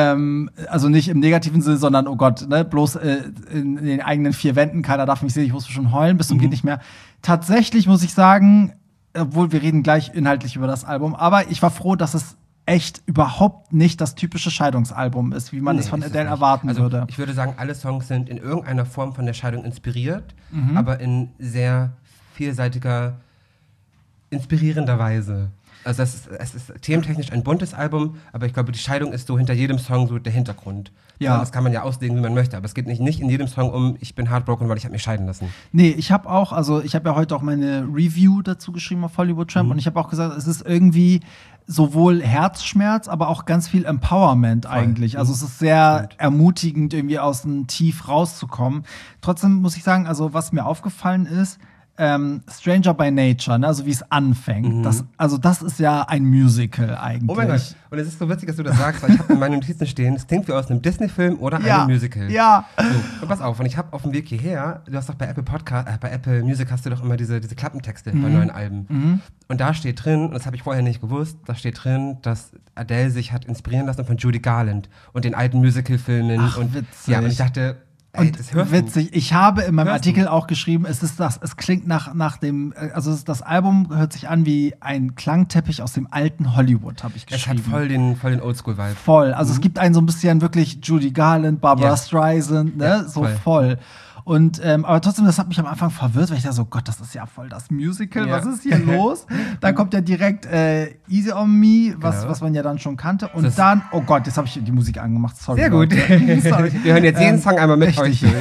Also nicht im negativen Sinne, sondern, oh Gott, ne, bloß in den eigenen 4 Wänden, keiner darf mich sehen, ich musste schon heulen, bis zum geht nicht mehr. Tatsächlich muss ich sagen, obwohl wir reden gleich inhaltlich über das Album, aber ich war froh, dass es echt überhaupt nicht das typische Scheidungsalbum ist, wie man es von Adele erwarten würde. Ich würde sagen, alle Songs sind in irgendeiner Form von der Scheidung inspiriert, aber in sehr vielseitiger, inspirierender Weise. Also es ist thementechnisch ein buntes Album, aber ich glaube, die Scheidung ist so hinter jedem Song so der Hintergrund. Ja. Das kann man ja auslegen, wie man möchte, aber es geht nicht in jedem Song um, ich bin heartbroken, weil ich habe mich scheiden lassen. Nee, ich habe ja heute auch meine Review dazu geschrieben auf Hollywood Tramp und ich habe auch gesagt, es ist irgendwie sowohl Herzschmerz, aber auch ganz viel Empowerment eigentlich. Also es ist sehr ermutigend, irgendwie aus dem Tief rauszukommen. Trotzdem muss ich sagen, also was mir aufgefallen ist, Stranger by Nature, ne? Also wie es anfängt. Das ist ja ein Musical eigentlich. Oh mein Gott. Und es ist so witzig, dass du das sagst, weil ich habe in meinen Notizen stehen, es klingt wie aus einem Disney-Film oder einem Musical. Ja. So, und pass auf, und ich habe auf dem Weg hierher, du hast doch bei Apple Music hast du doch immer diese Klappentexte bei neuen Alben. Und da steht drin, und das habe ich vorher nicht gewusst, da steht drin, dass Adele sich hat inspirieren lassen von Judy Garland und den alten Musical-Filmen. Und ich dachte, und witzig, ich habe in meinem Artikel auch geschrieben, es klingt nach dem, also das Album hört sich an wie ein Klangteppich aus dem alten Hollywood, habe ich geschrieben. Es hat voll den Oldschool-Vibe. Voll, also es gibt einen so ein bisschen wirklich Judy Garland, Barbara Streisand, ne, so voll. Und aber trotzdem, das hat mich am Anfang verwirrt, weil ich dachte so, Gott, das ist ja voll das Musical, was ist hier los? Dann kommt ja direkt Easy On Me, was man ja dann schon kannte. Und dann, oh Gott, jetzt habe ich die Musik angemacht, sorry. Sehr gut. Wir hören jetzt jeden Song einmal mit euch durch.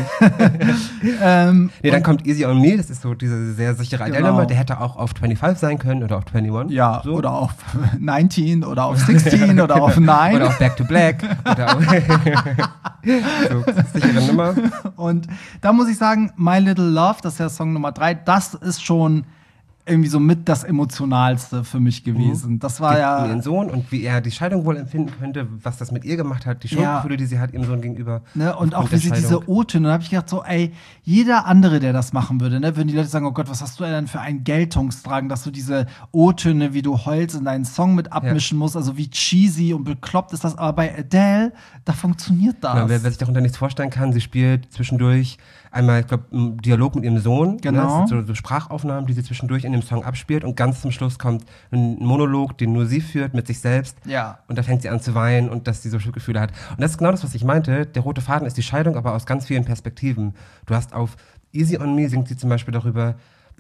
Dann kommt Easy On Me, das ist so diese sehr sichere Adele-Nummer, der hätte auch auf 25 sein können oder auf 21. Ja, so. Oder auf 19 oder auf 16 oder auf 9. Oder auf Back to Black. Oder auf so, sichere Nummer. Und da muss ich sagen, My Little Love, das ist ja Song Nummer 3, das ist schon irgendwie so mit das Emotionalste für mich gewesen. Das war ja ihren Sohn und wie er die Scheidung wohl empfinden könnte, was das mit ihr gemacht hat, die Schuldgefühle, die sie hat ihrem Sohn gegenüber. Ne? Und auch wie sie diese O-Töne, da habe ich gedacht so, ey, jeder andere, der das machen würde, ne, würden die Leute sagen, oh Gott, was hast du denn für einen Geltungstrag, dass du diese O-Töne, wie du heulst, in deinen Song mit abmischen musst, also wie cheesy und bekloppt ist das, aber bei Adele, da funktioniert das. Ja, wer sich darunter nichts vorstellen kann, sie spielt zwischendurch einmal, ich glaube, einen Dialog mit ihrem Sohn. Genau. Ne? Das sind so Sprachaufnahmen, die sie zwischendurch in dem Song abspielt und ganz zum Schluss kommt ein Monolog, den nur sie führt mit sich selbst. Ja. Und da fängt sie an zu weinen und dass sie so Schuldgefühle hat. Und das ist genau das, was ich meinte. Der rote Faden ist die Scheidung, aber aus ganz vielen Perspektiven. Du hast auf Easy On Me singt sie zum Beispiel darüber,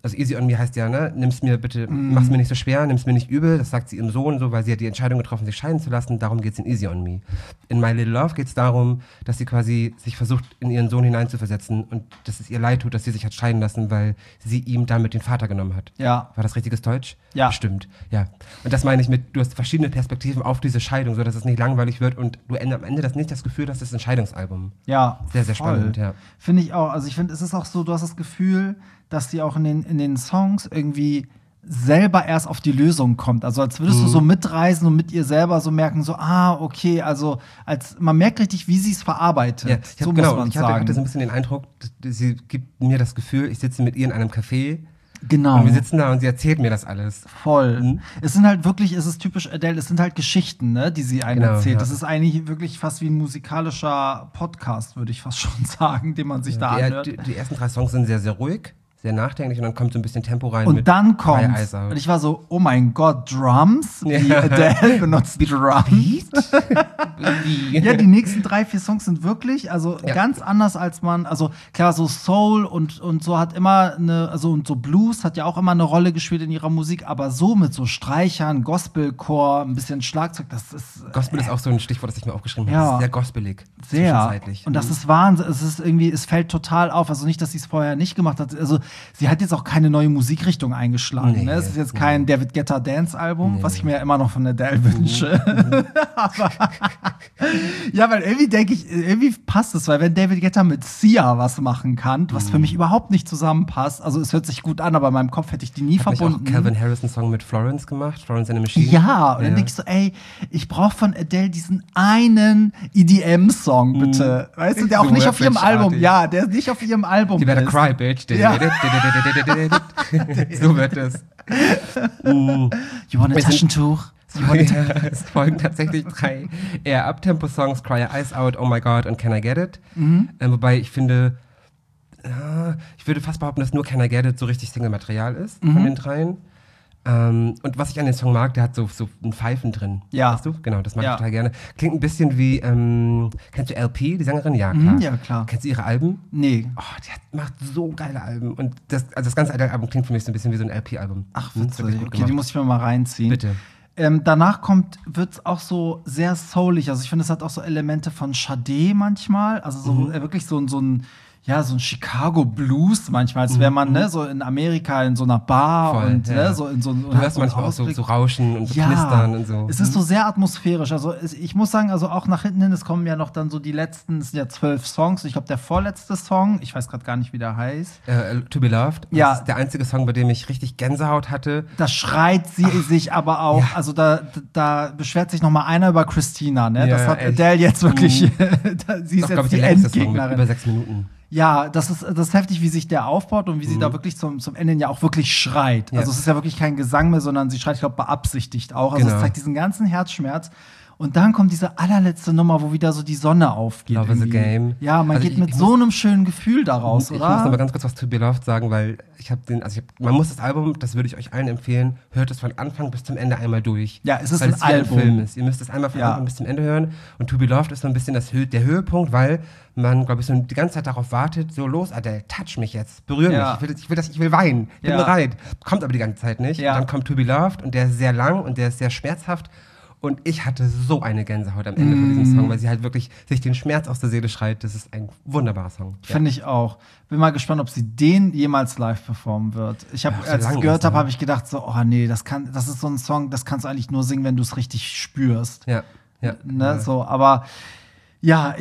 also Easy on Me heißt ja, ne, nimm's mir bitte, mach's mir nicht so schwer, nimm's mir nicht übel, das sagt sie ihrem Sohn so, weil sie hat die Entscheidung getroffen, sich scheiden zu lassen, darum geht's in Easy on Me. In My Little Love geht's darum, dass sie quasi sich versucht, in ihren Sohn hineinzuversetzen und dass es ihr leid tut, dass sie sich hat scheiden lassen, weil sie ihm damit den Vater genommen hat. Ja. War das richtiges Deutsch? Ja. Bestimmt, ja. Und das meine ich mit, du hast verschiedene Perspektiven auf diese Scheidung, so dass es nicht langweilig wird und du am Ende nicht das Gefühl hast, das ist ein Scheidungsalbum. Ja. Sehr, sehr voll. spannend, ja. Finde ich auch. Also ich finde, es ist auch so, du hast das Gefühl, dass die auch in den Songs irgendwie selber erst auf die Lösung kommt. Also als würdest du so mitreisen und mit ihr selber so merken, so, okay, also man merkt richtig, wie sie es verarbeitet. Ja, so genau, muss man ich sagen. hatte so ein bisschen den Eindruck, sie gibt mir das Gefühl, ich sitze mit ihr in einem Café Genau. und wir sitzen da und sie erzählt mir das alles. Voll. Es sind halt wirklich, es ist typisch Adele, es sind halt Geschichten, ne, die sie einem Genau, erzählt. ja. Das ist eigentlich wirklich fast wie ein musikalischer Podcast, würde ich fast schon sagen, den man sich da anhört. Die ersten 3 Songs sind sehr, sehr ruhig, sehr nachdenklich und dann kommt so ein bisschen Tempo rein. Und mit dann Cry kommt's. Eyes Out. Und ich war so, oh mein Gott, Drums? Wie Ja. Adele benutzt Drums. Ja, die nächsten 3, 4 Songs sind wirklich, also Ja. ganz anders als man, also klar, so Soul und so hat immer und so Blues hat ja auch immer eine Rolle gespielt in ihrer Musik, aber so mit so Streichern, Gospelchor, ein bisschen Schlagzeug, das ist Gospel ist auch so ein Stichwort, das ich mir aufgeschrieben habe. Ja. Das ist sehr gospelig. sehr. Zwischenzeitlich. Und das ist Wahnsinn. Es ist irgendwie, es fällt total auf. Also nicht, dass sie es vorher nicht gemacht hat. Also sie hat jetzt auch keine neue Musikrichtung eingeschlagen. Nee, Ne? Es ist jetzt kein David Guetta Dance-Album, was ich mir ja immer noch von Adele wünsche. Aber ja, weil irgendwie denke ich, irgendwie passt es, weil wenn David Guetta mit Sia was machen kann, was für mich überhaupt nicht zusammenpasst, also es hört sich gut an, aber in meinem Kopf hätte ich die nie Hat nicht verbunden. auch Calvin Harris einen Song mit Florence gemacht? Florence and the Machine? Ja, und dann denke ich so, ey, ich brauche von Adele diesen einen EDM-Song, bitte. Weißt du, der auch So nicht auf ihrem Whiplash-artig. Album, ja, der nicht auf ihrem Album You better ist. cry, bitch. Ja. So wird es. You want a Wir sind- Taschentuch? Es folgen tatsächlich 3 eher Uptempo-Songs, Cry Your Eyes Out, Oh My God und Can I Get It. Wobei ich finde, ich würde fast behaupten, dass nur Can I Get It so richtig Single-Material ist von den 3. Und was ich an dem Song mag, der hat so ein Pfeifen drin. Ja. Weißt du? Genau, das mag Ja. ich total gerne. Klingt ein bisschen wie, kennst du LP, die Sängerin? Ja, klar. Ja, klar. Kennst du ihre Alben? Nee. Oh, macht so geile Alben. Und das ganze Adele-Album klingt für mich so ein bisschen wie so ein LP-Album. Ach, Ist wirklich witzig. gut Okay, die gemacht. muss ich mir mal reinziehen. Bitte. Danach wird es auch so sehr soulig. Also ich finde, es hat auch so Elemente von Sade manchmal. Also so wirklich so ein Chicago Blues manchmal, als wäre man ne, so in Amerika in so einer Bar Voll, und ja. ne, so in so Du hörst manchmal auch so Rauschen und so ja, Knistern und so. es ist so sehr atmosphärisch. Also ich muss sagen, also auch nach hinten hin, es kommen ja noch dann so die letzten, es sind ja 12 Songs. Ich glaube, der vorletzte Song, ich weiß gerade gar nicht, wie der heißt. To Be Loved. Ja. Das ist der einzige Song, bei dem ich richtig Gänsehaut hatte. Da schreit sie sich aber auch, Ja. also da beschwert sich noch mal einer über Christina, ne? Ja, Das hat echt. Adele jetzt wirklich, sie Das ist ist, glaube jetzt ich, die der längste Song mit Endgegnerin. über 6 Minuten. Ja, das ist heftig, wie sich der aufbaut und wie sie da wirklich zum Ende ja auch wirklich schreit. Ja. Also es ist ja wirklich kein Gesang mehr, sondern sie schreit, ich glaube, beabsichtigt auch. Also Genau. es zeigt diesen ganzen Herzschmerz. Und dann kommt diese allerletzte Nummer, wo wieder so die Sonne aufgeht. Love is a irgendwie. Game. Ja, man Also geht ich- mit ich so muss- einem schönen Gefühl daraus, Ich muss noch mal oder? ganz kurz was To Be Loved sagen, weil man muss das Album, das würde ich euch allen empfehlen, hört es von Anfang bis zum Ende einmal durch. Ja, es ist weil ein es wie Album. Film ist. Ihr müsst es einmal von Ja. Anfang bis zum Ende hören. Und To Be Loved ist so ein bisschen der Höhepunkt, weil man, glaube ich, so die ganze Zeit darauf wartet, so los, Adele, touch mich jetzt, berühr Ja. mich, ich will weinen, ich bin Ja. bereit. Kommt aber die ganze Zeit nicht. Ja. Und dann kommt To Be Loved und der ist sehr lang und der ist sehr schmerzhaft. Und ich hatte so eine Gänsehaut am Ende von diesem Song, weil sie halt wirklich sich den Schmerz aus der Seele schreit. Das ist ein wunderbarer Song. Ja. Finde ich auch. Bin mal gespannt, ob sie den jemals live performen wird. Ich habe, Ja, so als ich lang es gehört ist, habe, ne? habe ich gedacht so, oh nee, das ist so ein Song, das kannst du eigentlich nur singen, wenn du es richtig spürst. Ja, ja. Ne, so, aber ja,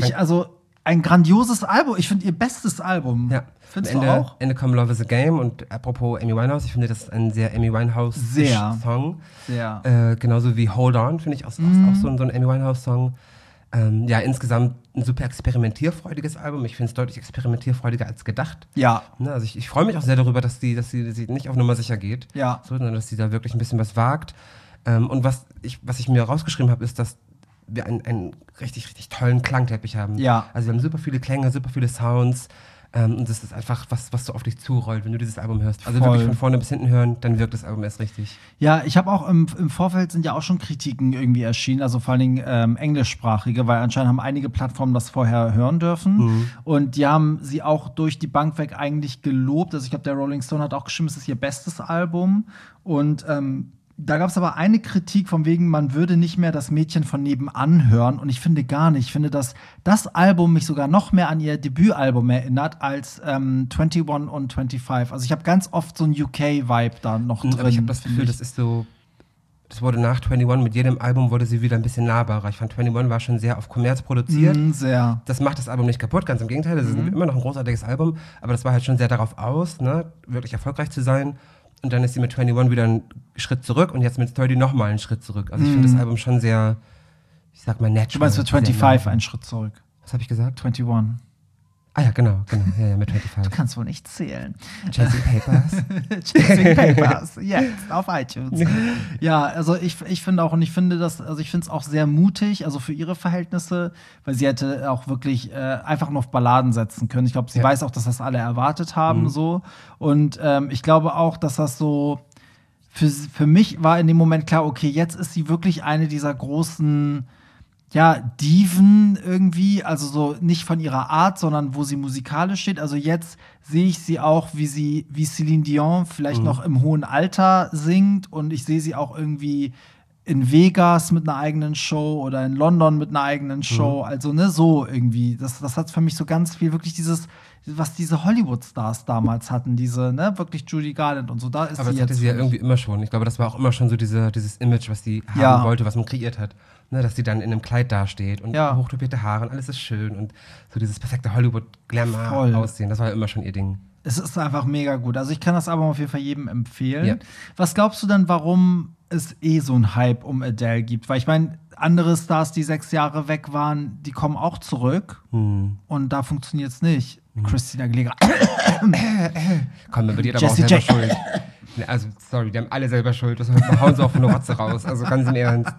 ein grandioses Album. Ich finde ihr bestes Album. Ja. Findest Am du auch? Ende kommt Love is a Game und apropos Amy Winehouse, ich finde, das ist ein sehr Amy Winehouse-Song. Sehr. Genauso wie Hold On, finde ich auch so ein Amy Winehouse-Song. Ja, insgesamt ein super experimentierfreudiges Album. Ich finde es deutlich experimentierfreudiger als gedacht. Ja. Ne, also ich freue mich auch sehr darüber, dass sie nicht auf Nummer sicher geht, Ja. sondern dass sie da wirklich ein bisschen was wagt. Und was ich mir rausgeschrieben habe, ist, dass wir einen richtig, richtig tollen Klangteppich haben. Ja. Also wir haben super viele Klänge, super viele Sounds. Und das ist einfach was so auf dich zurollt, wenn du dieses Album hörst. Also Voll. wirklich von vorne bis hinten hören, dann wirkt das Album erst richtig. Ja, ich habe auch im Vorfeld sind ja auch schon Kritiken irgendwie erschienen, also vor allen Dingen englischsprachige, weil anscheinend haben einige Plattformen das vorher hören dürfen. Und die haben sie auch durch die Bank weg eigentlich gelobt. Also ich glaube, der Rolling Stone hat auch geschrieben, es ist ihr bestes Album. Und da gab es aber eine Kritik von wegen, man würde nicht mehr das Mädchen von nebenan hören. Und ich finde gar nicht. Ich finde, dass das Album mich sogar noch mehr an ihr Debütalbum erinnert als 21 und 25. Also ich habe ganz oft so einen UK-Vibe da noch drin. Aber ich habe das Gefühl, das ist so, das wurde nach 21, mit jedem Album wurde sie wieder ein bisschen nahbarer. Ich fand, 21 war schon sehr auf Kommerz produziert. Sehr. Das macht das Album nicht kaputt, ganz im Gegenteil. Das ist immer noch ein großartiges Album, aber das war halt schon sehr darauf aus, ne, wirklich erfolgreich zu sein. Und dann ist sie mit 21 wieder einen Schritt zurück und jetzt mit 30 nochmal einen Schritt zurück. Also ich finde das Album schon sehr, ich sag mal, natural. Du meinst mit 25 einen Schritt zurück. Was habe ich gesagt? 21. Ah ja, genau. Ja, mit 25. Du kannst wohl nicht zählen. Chasing Papers. Chasing Papers, jetzt auf iTunes. Ja, also ich finde auch, und ich finde das, also ich finde es auch sehr mutig, also für ihre Verhältnisse, weil sie hätte auch wirklich einfach nur auf Balladen setzen können. Ich glaube, sie weiß auch, dass das alle erwartet haben, so. Und ich glaube auch, dass das so, für mich war in dem Moment klar, okay, jetzt ist sie wirklich eine dieser großen, ja, Diven irgendwie, also so nicht von ihrer Art, sondern wo sie musikalisch steht. Also jetzt sehe ich sie auch, wie Celine Dion vielleicht noch im hohen Alter singt, und ich sehe sie auch irgendwie in Vegas mit einer eigenen Show oder in London mit einer eigenen Show. Also, ne, so irgendwie. Das hat für mich so ganz viel wirklich dieses, was diese Hollywood-Stars damals hatten, diese, ne, wirklich Judy Garland und so. Da ist Aber sie das hatte jetzt sie ja irgendwie immer schon. Ich glaube, das war auch immer schon so dieses Image, was sie haben wollte, was man kreiert hat. Ne, dass sie dann in einem Kleid dasteht und hochtopierte Haare und alles ist schön und so dieses perfekte Hollywood-Glamour-Aussehen. Das war ja immer schon ihr Ding. Es ist einfach mega gut. Also ich kann das Album auf jeden Fall jedem empfehlen. Ja. Was glaubst du denn, warum es so einen Hype um Adele gibt? Weil ich meine, andere Stars, die 6 Jahre weg waren, die kommen auch zurück. Und da funktioniert es nicht. Christina Aguilera. Komm, dann wird ihr aber auch Jessie selber J. schuld. Also, sorry, die haben alle selber Schuld. Das hauen sie auch von der Rotze raus. Also ganz im Ernst.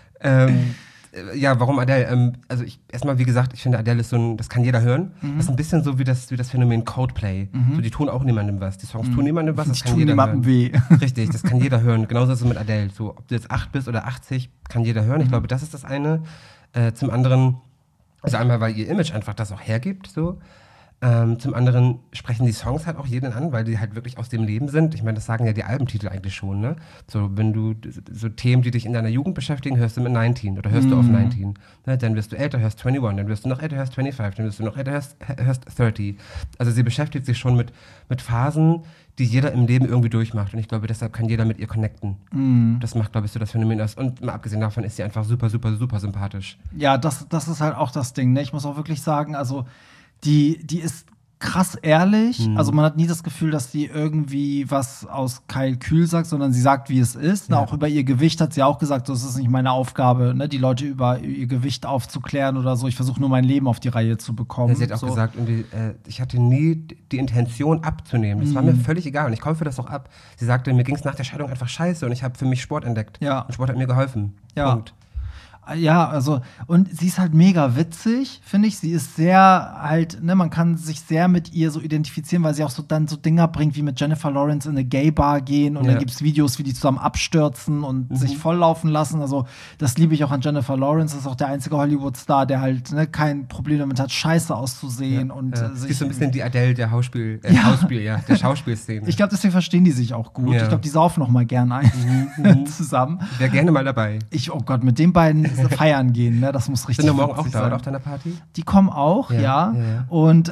Ja, warum Adele? Also erstmal, wie gesagt, ich finde, Adele ist so ein, das kann jeder hören. Das ist ein bisschen so wie das Phänomen Coldplay. So, die tun auch niemandem was. Die Songs tun niemandem was, das Die kann tun jeder niemandem hören. weh. Richtig, das kann jeder hören. Genauso ist es mit Adele. So, ob du jetzt 8 bist oder 80, kann jeder hören. Ich glaube, das ist das eine. Zum anderen, also einmal, weil ihr Image einfach das auch hergibt, so. Zum anderen sprechen die Songs halt auch jeden an, weil die halt wirklich aus dem Leben sind. Ich meine, das sagen ja die Albentitel eigentlich schon, ne? So, wenn du so Themen, die dich in deiner Jugend beschäftigen, hörst du mit 19 oder hörst du auf 19. Ne? Dann wirst du älter, hörst 21, dann wirst du noch älter, hörst 25, dann wirst du noch älter, hörst 30. Also sie beschäftigt sich schon mit Phasen, die jeder im Leben irgendwie durchmacht. Und ich glaube, deshalb kann jeder mit ihr connecten. Das macht, glaube ich, so das Phänomen aus. Und mal abgesehen davon ist sie einfach super, super, super sympathisch. Ja, das ist halt auch das Ding, ne? Ich muss auch wirklich sagen, also die ist krass ehrlich. Also man hat nie das Gefühl, dass die irgendwie was aus Kalkül sagt, sondern sie sagt, wie es ist. Ja. Auch über ihr Gewicht hat sie auch gesagt, so, es ist nicht meine Aufgabe, ne, die Leute über ihr Gewicht aufzuklären oder so. Ich versuche nur mein Leben auf die Reihe zu bekommen. Ja, sie hat auch gesagt, irgendwie, ich hatte nie die Intention abzunehmen. Das war mir völlig egal und ich kaufe das auch ab. Sie sagte, mir ging es nach der Scheidung einfach scheiße und ich habe für mich Sport entdeckt. Ja. Und Sport hat mir geholfen. Ja. Punkt. Ja, also, und sie ist halt mega witzig, finde ich. Sie ist sehr halt, ne, man kann sich sehr mit ihr so identifizieren, weil sie auch so dann so Dinger bringt, wie mit Jennifer Lawrence in eine Gay-Bar gehen und dann gibt's Videos, wie die zusammen abstürzen und sich volllaufen lassen. Also, das liebe ich auch an Jennifer Lawrence. Das ist auch der einzige Hollywood-Star, der halt, ne, kein Problem damit hat, scheiße auszusehen. Und sie ist so ein bisschen die Adele der der Schauspielszene. Ich glaube, deswegen verstehen die sich auch gut. Ich glaube, die saufen noch mal gern ein zusammen. Ich wäre gerne mal dabei. Oh Gott, mit den beiden feiern gehen, ne? Das muss richtig sein. Sind wir morgen auch da, sein. oder auf deiner Party? Die kommen auch, ja. Und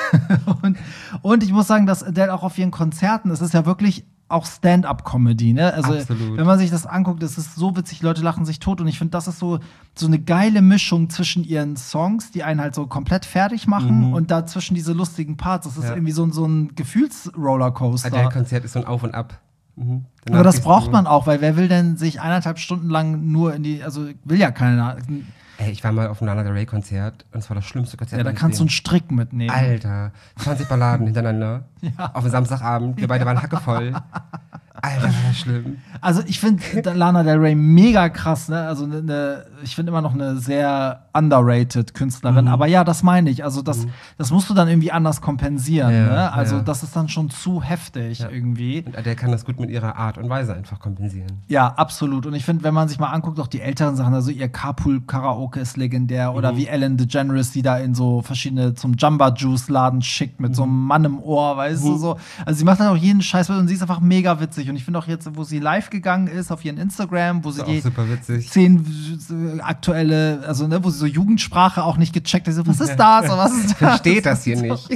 ich muss sagen, dass Adele auch auf ihren Konzerten, es ist ja wirklich auch Stand-up-Comedy, ne? Also, absolut. Wenn man sich das anguckt, es ist so witzig, Leute lachen sich tot und ich finde, das ist so eine geile Mischung zwischen ihren Songs, die einen halt so komplett fertig machen und dazwischen diese lustigen Parts. Das ist irgendwie so ein Gefühlsrollercoaster. Adele-Konzert ist so ein Auf und Ab. Aber das braucht man auch, weil wer will denn sich 1,5 Stunden lang nur also will ja keiner. Ey, ich war mal auf einem Lana Del Rey Konzert und es war das schlimmste Konzert. Ja, da kannst du einen Strick mitnehmen. Alter, 20 Balladen hintereinander auf einem Samstagabend. Wir beide waren hackevoll. Alter, war das schlimm. Also ich finde Lana Del Rey mega krass, ne? Also ich finde immer noch eine sehr underrated Künstlerin. Aber ja, das meine ich. Also das musst du dann irgendwie anders kompensieren. Ja, ne? Also ja. das ist dann schon zu heftig irgendwie. Und Adele kann das gut mit ihrer Art und Weise einfach kompensieren. Ja, absolut. Und ich finde, wenn man sich mal anguckt, auch die älteren Sachen, also ihr Carpool-Karaoke ist legendär. Oder wie Ellen DeGeneres, die da in so verschiedene zum Jamba-Juice-Laden schickt mit so einem Mann im Ohr, weißt du, so. Also sie macht dann auch jeden Scheiß und sie ist einfach mega witzig. Und ich finde auch jetzt, wo sie live gegangen ist auf ihren Instagram, wo sie Ist auch super witzig. 10 aktuelle, also ne, wo sie so Jugendsprache auch nicht gecheckt hat. So, was ist das? Oder was ist das? Versteht das hier nicht.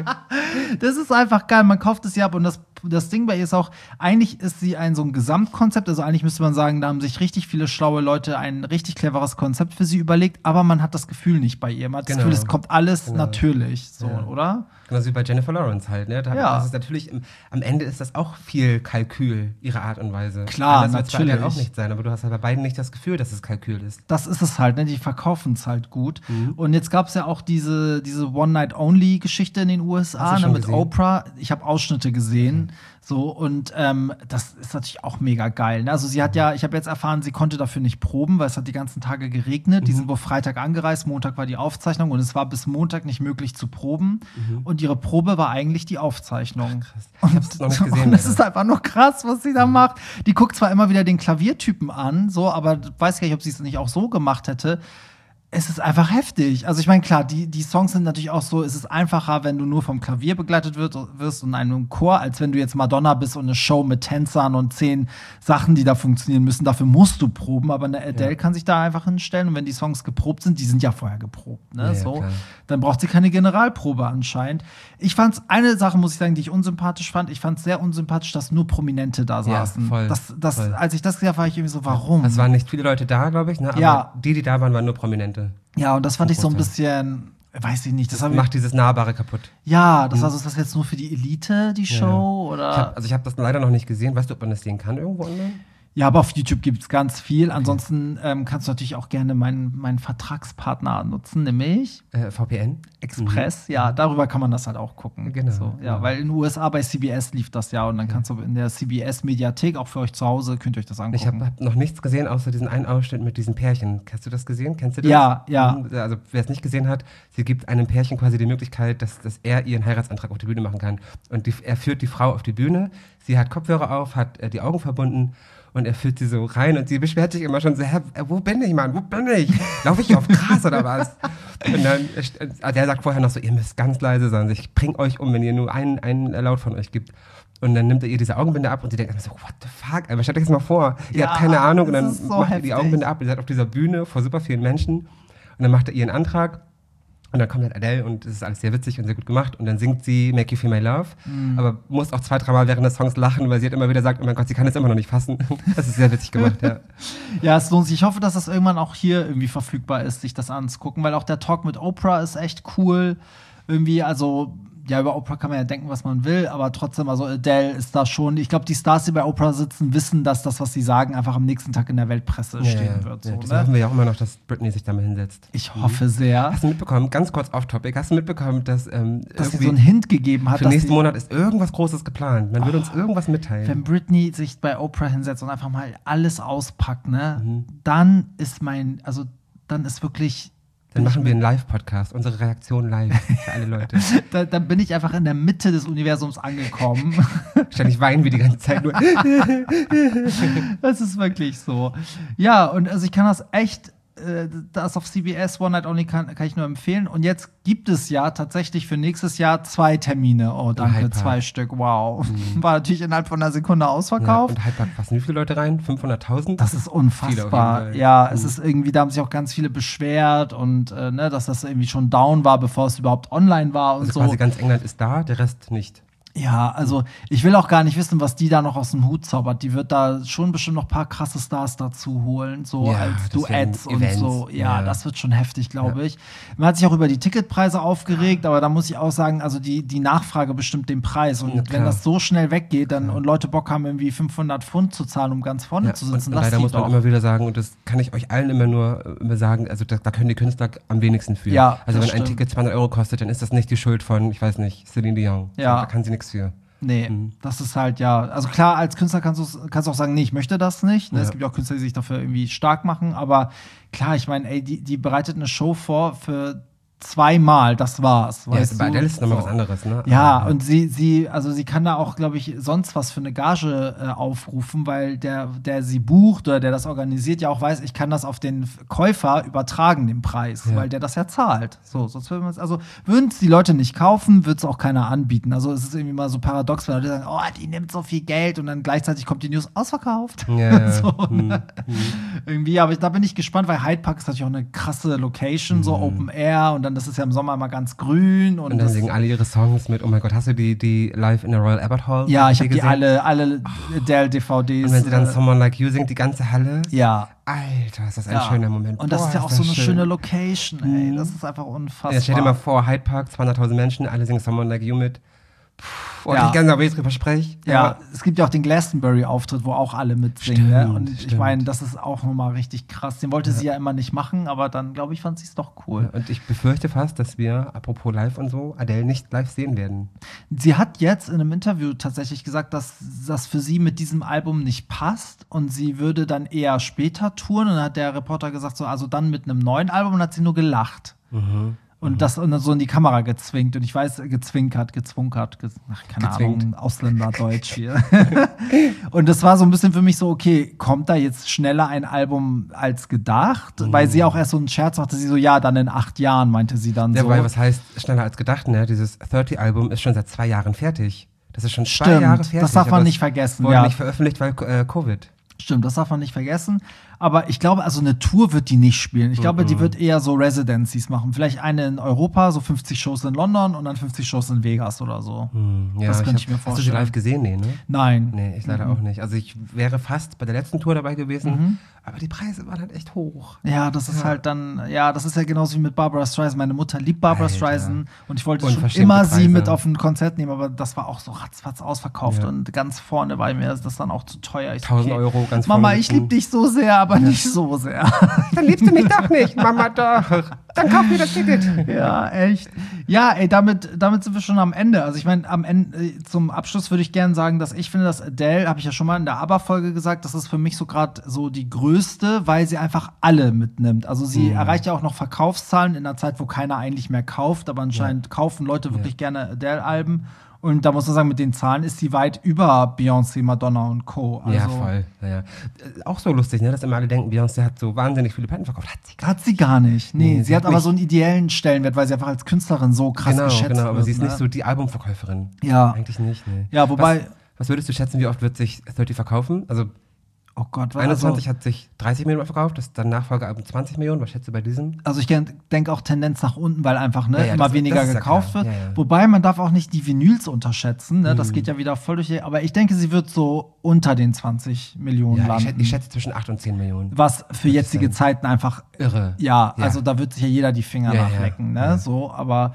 Das ist einfach geil, man kauft es ja ab und das Ding bei ihr ist auch, eigentlich ist sie so ein Gesamtkonzept, also eigentlich müsste man sagen, da haben sich richtig viele schlaue Leute ein richtig cleveres Konzept für sie überlegt, aber man hat das Gefühl nicht bei ihr. Man hat das Gefühl, es kommt alles natürlich, so, oder? Genau wie bei Jennifer Lawrence halt, ne? Das ist natürlich, am Ende ist das auch viel Kalkül, ihre Art und Weise. Klar, das wird natürlich. auch nicht sein, aber du hast halt bei beiden nicht das Gefühl, dass es Kalkül ist. Das ist es halt, ne? Die verkaufen es halt gut. Und jetzt gab es ja auch diese One-Night-Only-Geschichte in den USA, ne, mit gesehen? Oprah. Ich habe Ausschnitte gesehen. So, und das ist natürlich auch mega geil. Ne? Also sie hat ja, ich habe jetzt erfahren, sie konnte dafür nicht proben, weil es hat die ganzen Tage geregnet. Die sind wohl Freitag angereist, Montag war die Aufzeichnung und es war bis Montag nicht möglich zu proben. Und ihre Probe war eigentlich die Aufzeichnung. Krass. Ich hab's noch nicht gesehen. Und das ist einfach nur krass, was sie da macht. Die guckt zwar immer wieder den Klaviertypen an, so, aber weiß gar nicht, ob sie es nicht auch so gemacht hätte. Es ist einfach heftig. Also ich meine, klar, die Songs sind natürlich auch so, es ist einfacher, wenn du nur vom Klavier begleitet wirst und einem Chor, als wenn du jetzt Madonna bist und eine Show mit Tänzern und 10 Sachen, die da funktionieren müssen. Dafür musst du proben, aber eine Adele kann sich da einfach hinstellen und wenn die Songs geprobt sind, die sind ja vorher geprobt, ne? Ja, so, klar. dann braucht sie keine Generalprobe anscheinend. Ich fand's, eine Sache muss ich sagen, die ich unsympathisch fand, ich fand's sehr unsympathisch, dass nur Prominente da saßen. voll, voll. Als ich das gesehen habe, war ich irgendwie so, warum? Es waren nicht viele Leute da, glaube ich, ne? Aber Ja. die da waren nur Prominente. Ja, und das fand ich so ein 100%. bisschen, weiß ich nicht, das habe ich. Macht dieses Nahbare kaputt. Ja, das war so, ist das jetzt nur für die Elite, die Show? Oder? Ich habe das leider noch nicht gesehen. Weißt du, ob man das sehen kann irgendwo online? Ja, aber auf YouTube gibt es ganz viel. Ansonsten kannst du natürlich auch gerne meinen Vertragspartner nutzen, nämlich VPN? Express. Ja, darüber kann man das halt auch gucken. Genau, So, ja, genau. weil in den USA bei CBS lief das ja und dann kannst du in der CBS-Mediathek, auch für euch zu Hause, könnt ihr euch das angucken. Ich habe noch nichts gesehen, außer diesen einen Ausschnitt mit diesen Pärchen. Hast du das gesehen? Kennst du das? Ja, ja. Also, wer es nicht gesehen hat, sie gibt einem Pärchen quasi die Möglichkeit, dass er ihren Heiratsantrag auf die Bühne machen kann. Und er führt die Frau auf die Bühne, sie hat Kopfhörer auf, hat die Augen verbunden und er führt sie so rein und sie beschwert sich immer schon so, wo bin ich, Mann, wo bin ich? Laufe ich auf Gras oder was? Und dann, der sagt vorher noch so, ihr müsst ganz leise sein, ich bring euch um, wenn ihr nur einen Laut von euch gibt. Und dann nimmt er ihr diese Augenbinde ab und sie denkt immer so, what the fuck? Aber stellt euch das mal vor, ihr Ja, habt keine Ahnung und das dann ist so macht ihr die heftig. Augenbinde ab, ihr seid auf dieser Bühne vor super vielen Menschen und dann macht er ihren Antrag und dann kommt halt Adele und es ist alles sehr witzig und sehr gut gemacht und dann singt sie Make You Feel My Love, aber muss auch 2-3 Mal während des Songs lachen, weil sie hat immer wieder sagt, oh mein Gott, sie kann es immer noch nicht fassen. Das ist sehr witzig gemacht, ja. Ja, es lohnt sich. Ich hoffe, dass das irgendwann auch hier irgendwie verfügbar ist, sich das anzugucken, weil auch der Talk mit Oprah ist echt cool. Irgendwie, also, ja, über Oprah kann man ja denken, was man will, aber trotzdem, also Adele ist da schon, ich glaube, die Stars, die bei Oprah sitzen, wissen, dass das, was sie sagen, einfach am nächsten Tag in der Weltpresse stehen wird. So, das ne? hoffen wir ja auch immer noch, dass Britney sich da mal hinsetzt. Ich hoffe sehr, Hast du mitbekommen, ganz kurz off-topic, hast du mitbekommen, dass dass sie irgendwie so einen Hint gegeben hat, für dass nächsten die, Monat ist irgendwas Großes geplant. Man würde uns irgendwas mitteilen. wenn Britney sich bei Oprah hinsetzt und einfach mal alles auspackt, ne, dann ist dann ist wirklich. Dann machen wir einen Live-Podcast, unsere Reaktion live für alle Leute. Dann bin ich einfach in der Mitte des Universums angekommen. Wahrscheinlich weinen wir die ganze Zeit nur. Das ist wirklich so. Ja, und also ich kann das echt, das auf CBS One Night Only kann ich nur empfehlen. Und jetzt gibt es ja tatsächlich für nächstes Jahr 2 Termine. Oh, danke, Hyde Park. 2 Stück, wow. War natürlich innerhalb von einer Sekunde Ja, ausverkauft. und Hyde Park passen wie viele Leute rein? 500.000? Das ist Viele unfassbar. auf jeden Fall. Ja, es ist irgendwie, da haben sich auch ganz viele beschwert und ne, dass das irgendwie schon down war, bevor es überhaupt online war und Also so. quasi ganz England ist da, der Rest nicht. Ja, also ich will auch gar nicht wissen, was die da noch aus dem Hut zaubert. Die wird da schon bestimmt noch ein paar krasse Stars dazu holen, so Ja, als das Duets werden und Events. so. Ja, Ja. das wird schon heftig, glaube ich. Man hat sich auch über die Ticketpreise aufgeregt, aber da muss ich auch sagen, also die Nachfrage bestimmt den Preis. Und Ja, klar. wenn das so schnell weggeht dann, und Leute Bock haben, irgendwie 500 Pfund zu zahlen, um ganz vorne Ja, zu und sitzen, das leider zieht muss man doch. immer wieder sagen, und das kann ich euch allen immer sagen, also da können die Künstler am wenigsten für. Ja, also das wenn ein stimmt. Ticket 200 € kostet, dann ist das nicht die Schuld von, ich weiß nicht, Celine Dion. Ja. Da kann sie nichts für. Nee, das ist halt also klar, als Künstler kannst du auch sagen, nee, ich möchte das nicht. Ne? Ja. Es gibt ja auch Künstler, die sich dafür irgendwie stark machen, aber klar, ich meine, ey, die bereitet eine Show vor für 2-mal, das war's. Ja, Weißt bei du? Adele ist nochmal So. was anderes, ne? Ja, Aber, und sie kann da auch, glaube ich, sonst was für eine Gage aufrufen, weil der sie bucht oder der das organisiert, ja auch weiß, ich kann das auf den Käufer übertragen, den Preis, Ja. weil der das ja zahlt. So, sonst würden es die Leute nicht kaufen, wird es auch keiner anbieten. Also es ist irgendwie mal so paradox, wenn Leute sagen, oh, die nimmt so viel Geld und dann gleichzeitig kommt die News ausverkauft. Ja. So, ne? Irgendwie, aber da bin ich gespannt, weil Hyde Park ist natürlich auch eine krasse Location, so Open Air und dann das ist ja im Sommer immer ganz grün und dann das, singen alle ihre Songs mit, oh mein Gott, hast du die live in der Royal Albert Hall? ja, ich habe die gesehen? alle Dell-DVDs. Und wenn sie dann Someone Like You singt, die ganze Halle. ja. Alter, ist das ein Ja. schöner Moment. Und das Boah, ist ja auch das so eine schön. schöne Location, ey. Das ist einfach unfassbar. Ja, stell dir mal vor, Hyde Park, 200.000 Menschen, alle singen Someone Like You mit. Puh, Ja. ich ganz nervös drüber spreche. Ja, es gibt ja auch den Glastonbury-Auftritt, wo auch alle mitsingen. Ne? Und ich stimmt. meine, das ist auch nochmal richtig krass. Den wollte sie ja immer nicht machen, aber dann, glaube ich, fand sie es doch cool. Und ich befürchte fast, dass wir, apropos live und so, Adele nicht live sehen werden. Sie hat jetzt in einem Interview tatsächlich gesagt, dass das für sie mit diesem Album nicht passt und sie würde dann eher später touren. Und dann hat der Reporter gesagt, so, also dann mit einem neuen Album, und hat sie nur gelacht. Und das und dann so in die Kamera gezwinkt. Und ich weiß, gezwunkert, keine Gezwingt. Ahnung, Ausländerdeutsch hier. Und das war so ein bisschen für mich so, okay, kommt da jetzt schneller ein Album als gedacht? Weil sie auch erst so einen Scherz machte, sie so, ja, dann in 8 Jahren, meinte sie dann Ja, so. weil was heißt schneller als gedacht, ne? Dieses 30-Album ist schon seit 2 Jahren fertig. Das ist schon 2 Stimmt, Jahre fertig. das darf man aber nicht es vergessen, Wurde ja. nicht veröffentlicht, weil Covid. Stimmt, das darf man nicht vergessen. Aber ich glaube, also eine Tour wird die nicht spielen. Ich glaube, die wird eher so Residencies machen. Vielleicht eine in Europa, so 50 Shows in London und dann 50 Shows in Vegas oder so. Ja, Das könnte ich mir Hast du sie vorstellen. live gesehen? Nee, ne? Nein. Nee, ich leider auch nicht. Also ich wäre fast bei der letzten Tour dabei gewesen, aber die Preise waren halt echt hoch. Ja, das ist halt dann, ja, das ist ja genauso wie mit Barbra Streisand. Meine Mutter liebt Barbra Alter. Streisand und ich wollte schon Unverschämte immer sie Preise. mit auf ein Konzert nehmen, aber das war auch so ratzfatz ausverkauft Ja. und ganz vorne war mir das dann auch zu teuer. Ich so, 1.000 Euro, ganz Mama, vorne ich sitzen. liebe dich so sehr, aber nicht so sehr. Dann liebst du mich doch nicht, Mama doch. Dann kauf mir das Ticket. Ja, echt. Ja, ey, damit sind wir schon am Ende. Also ich meine, am Ende, zum Abschluss würde ich gerne sagen, dass ich finde, dass Adele, habe ich ja schon mal in der ABBA-Folge gesagt, das ist für mich so gerade so die größte, weil sie einfach alle mitnimmt. Also sie erreicht ja auch noch Verkaufszahlen in einer Zeit, wo keiner eigentlich mehr kauft, aber anscheinend kaufen Leute wirklich gerne Adele-Alben. Und da muss man sagen, mit den Zahlen ist sie weit über Beyoncé, Madonna und Co. Also, Ja, voll. Ja. Auch so lustig, ne? Dass immer alle denken, Beyoncé hat so wahnsinnig viele Platten verkauft. Hat sie gar nicht. Nee, Nee, sie hat aber nicht. so einen ideellen Stellenwert, weil sie einfach als Künstlerin so krass geschätzt Genau, aber wird. sie ist ne? nicht so die Albumverkäuferin. Ja. Eigentlich nicht, ne. Ja, wobei- Was würdest du schätzen, wie oft wird sich 30 verkaufen? Also Oh Gott, 21 hat sich 30 Millionen verkauft, das dann Nachfolgealbum 20 Millionen. Was schätzt du bei diesem? Also ich denke auch Tendenz nach unten, weil einfach Ja, immer das weniger ist ja gekauft klar. wird. Ja, ja. Wobei man darf auch nicht die Vinyls unterschätzen. Ne? Das geht ja wieder voll durch. Aber ich denke, sie wird so unter den 20 Millionen Ja, landen. ich schätze zwischen 8 und 10 Millionen. Was für jetzige sein. Zeiten einfach Irre. Ja, Ja. also da wird sich ja jeder die Finger Ja, nachlecken, ja. ne? Ja. So, aber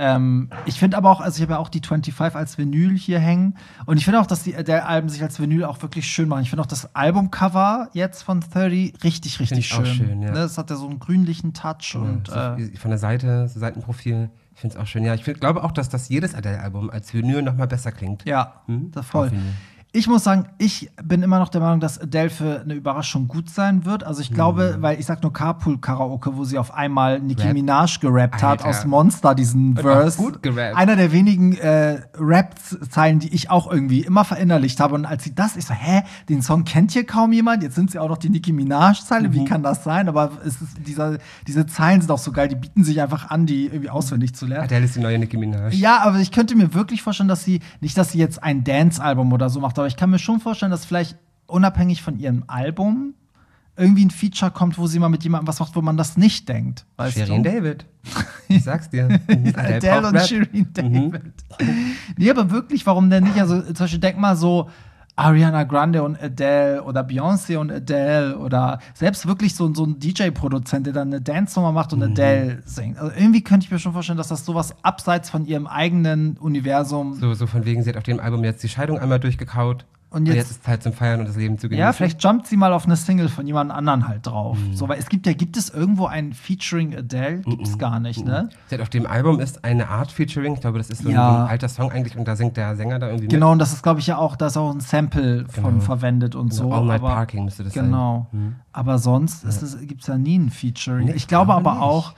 ich finde aber auch, also ich habe ja auch die 25 als Vinyl hier hängen und ich finde auch, dass der Alben sich als Vinyl auch wirklich schön machen. Ich finde auch das Albumcover jetzt von 30 richtig Find ich schön. auch schön, ja. Ne? Das hat ja so einen grünlichen Touch und So von der Seite, so Seitenprofil, ich finde es auch schön. Ja, ich glaube auch, dass das jedes Adele-Album als Vinyl nochmal besser klingt. ja, da voll. Auf Vinyl. Ich muss sagen, ich bin immer noch der Meinung, dass Adele für eine Überraschung gut sein wird. Also ich glaube, weil ich sag nur Carpool-Karaoke, wo sie auf einmal Nicki Rap. Minaj gerappt hat Alter. aus Monster, diesen auch Verse. gut gerappt. Einer der wenigen Rap-Zeilen, die ich auch irgendwie immer verinnerlicht habe. Und als sie das, ich so, den Song kennt hier kaum jemand. Jetzt sind sie auch noch die Nicki Minaj-Zeile. Wie kann das sein? Aber es ist diese Zeilen sind auch so geil. Die bieten sich einfach an, die irgendwie auswendig zu lernen. Adele ist die neue Nicki Minaj. Ja, aber ich könnte mir wirklich vorstellen, dass sie jetzt ein Dance-Album oder so macht, aber ich kann mir schon vorstellen, dass vielleicht unabhängig von ihrem Album irgendwie ein Feature kommt, wo sie mal mit jemandem was macht, wo man das nicht denkt. Weißt Shirin du? David. Ich sag's dir. Adele und Shirin David. Nee, aber wirklich, warum denn nicht? Also zum Beispiel denk mal so Ariana Grande und Adele oder Beyoncé und Adele oder selbst wirklich so ein DJ-Produzent, der dann eine Dance-Nummer macht und Adele singt. Also irgendwie könnte ich mir schon vorstellen, dass das sowas abseits von ihrem eigenen Universum So von wegen, sie hat auf dem Album jetzt die Scheidung einmal durchgekaut. Und jetzt ist Zeit zum Feiern und das Leben zu genießen. Ja, vielleicht jumpt sie mal auf eine Single von jemand anderen halt drauf. So, weil gibt es irgendwo ein Featuring Adele? Gibt es gar nicht, ne? Sie hat auf dem Album ist eine Art Featuring. Ich glaube, das ist so ein alter Song eigentlich und da singt der Sänger da irgendwie Genau, mit. und das ist, glaube ich, ja auch, da ist auch ein Sample von verwendet und so. All Night Parking müsste das sein. Genau. Aber sonst gibt es ja nie ein Featuring. Ich glaube aber auch,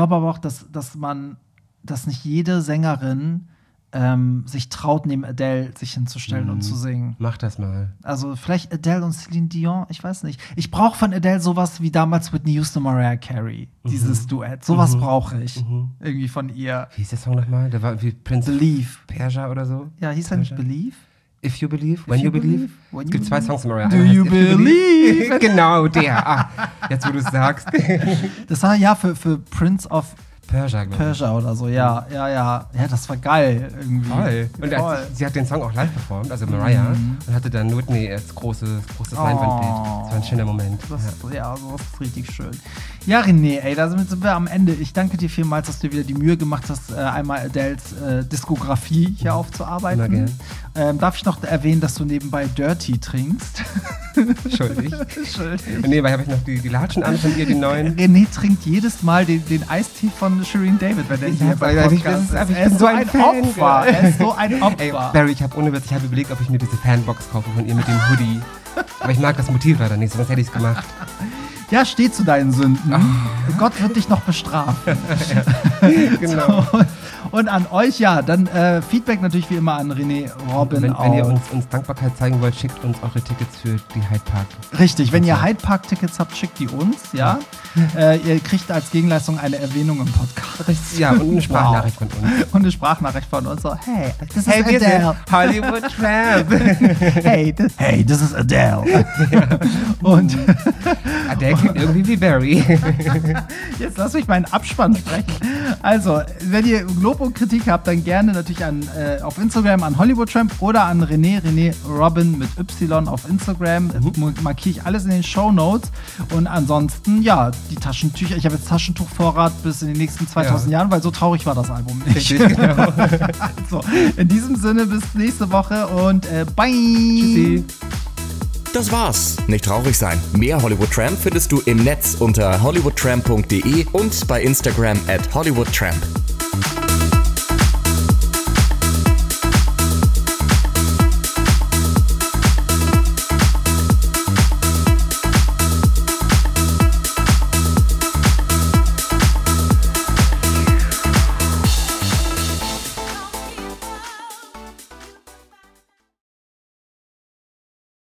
dass nicht jede Sängerin sich traut, neben Adele sich hinzustellen und zu singen. Mach das mal. Also vielleicht Adele und Celine Dion, ich weiß nicht. Ich brauche von Adele sowas wie damals Whitney Houston und Mariah Carey. Dieses Duett. Sowas brauche ich. Irgendwie von ihr. Wie hieß der Song nochmal? Der war wie Prince Believe. Persia oder so? Ja, hieß er nicht Believe? If You Believe? When You Believe? Es gibt 2 Songs von Mariah. Do You Believe? Genau, der. Jetzt, wo du es sagst. Das war ja für Prince of Persia, glaube ich. Persia oder so, ja. Ja, das war geil irgendwie. Voll. Und sie hat den Song auch live performt, also Mariah, und hatte dann Whitney als großes Leinwandbild. Das war ein schöner Moment. Das ist richtig schön. Ja, René, ey, da sind wir am Ende. Ich danke dir vielmals, dass du dir wieder die Mühe gemacht hast, einmal Adeles Diskografie hier aufzuarbeiten. Immer gern. Darf ich noch erwähnen, dass du nebenbei Dirty trinkst? Schuldig. Und nebenbei habe ich noch die Latschen an von ihr, die neuen. René trinkt jedes Mal den Eistee von Shirin David, wenn er hier bei Podcast ist. Er ist so ein Opfer. Er ist so ein Opfer. Ey, Barry, ich habe überlegt, ob ich mir diese Fanbox kaufe von ihr mit dem Hoodie. Aber ich mag das Motiv leider nicht, sonst hätte ich es gemacht. Ja, steh zu deinen Sünden. Gott wird dich noch bestrafen. Genau. So, und an euch, dann Feedback natürlich wie immer an René Robin. Wenn ihr uns Dankbarkeit zeigen wollt, schickt uns eure Tickets für die Hyde Park. Richtig, wenn ihr Hyde Park Tickets habt, schickt die uns, ja. Ihr kriegt als Gegenleistung eine Erwähnung im Podcast. Ja, und eine Sprachnachricht von uns. Und eine Sprachnachricht von uns. So, hey, this is wir Adele. sind Hollywood Tramp. hey, this is Adele. Und Adele klingt irgendwie wie Barry. Jetzt lass mich meinen Abspann sprechen. Also, wenn ihr Lob und Kritik habt, dann gerne natürlich auf Instagram an Hollywood Tramp oder an René Robin mit Y auf Instagram. Markiere ich alles in den Shownotes. Und ansonsten, die Taschentücher. Ich habe jetzt Taschentuchvorrat bis in den nächsten 2000 Jahren, weil so traurig war das Album nicht. Richtig, genau. Also, in diesem Sinne, bis nächste Woche und bye. Tschüssi. Das war's. Nicht traurig sein. Mehr Hollywood Tramp findest du im Netz unter hollywoodtramp.de und bei Instagram @hollywoodtramp.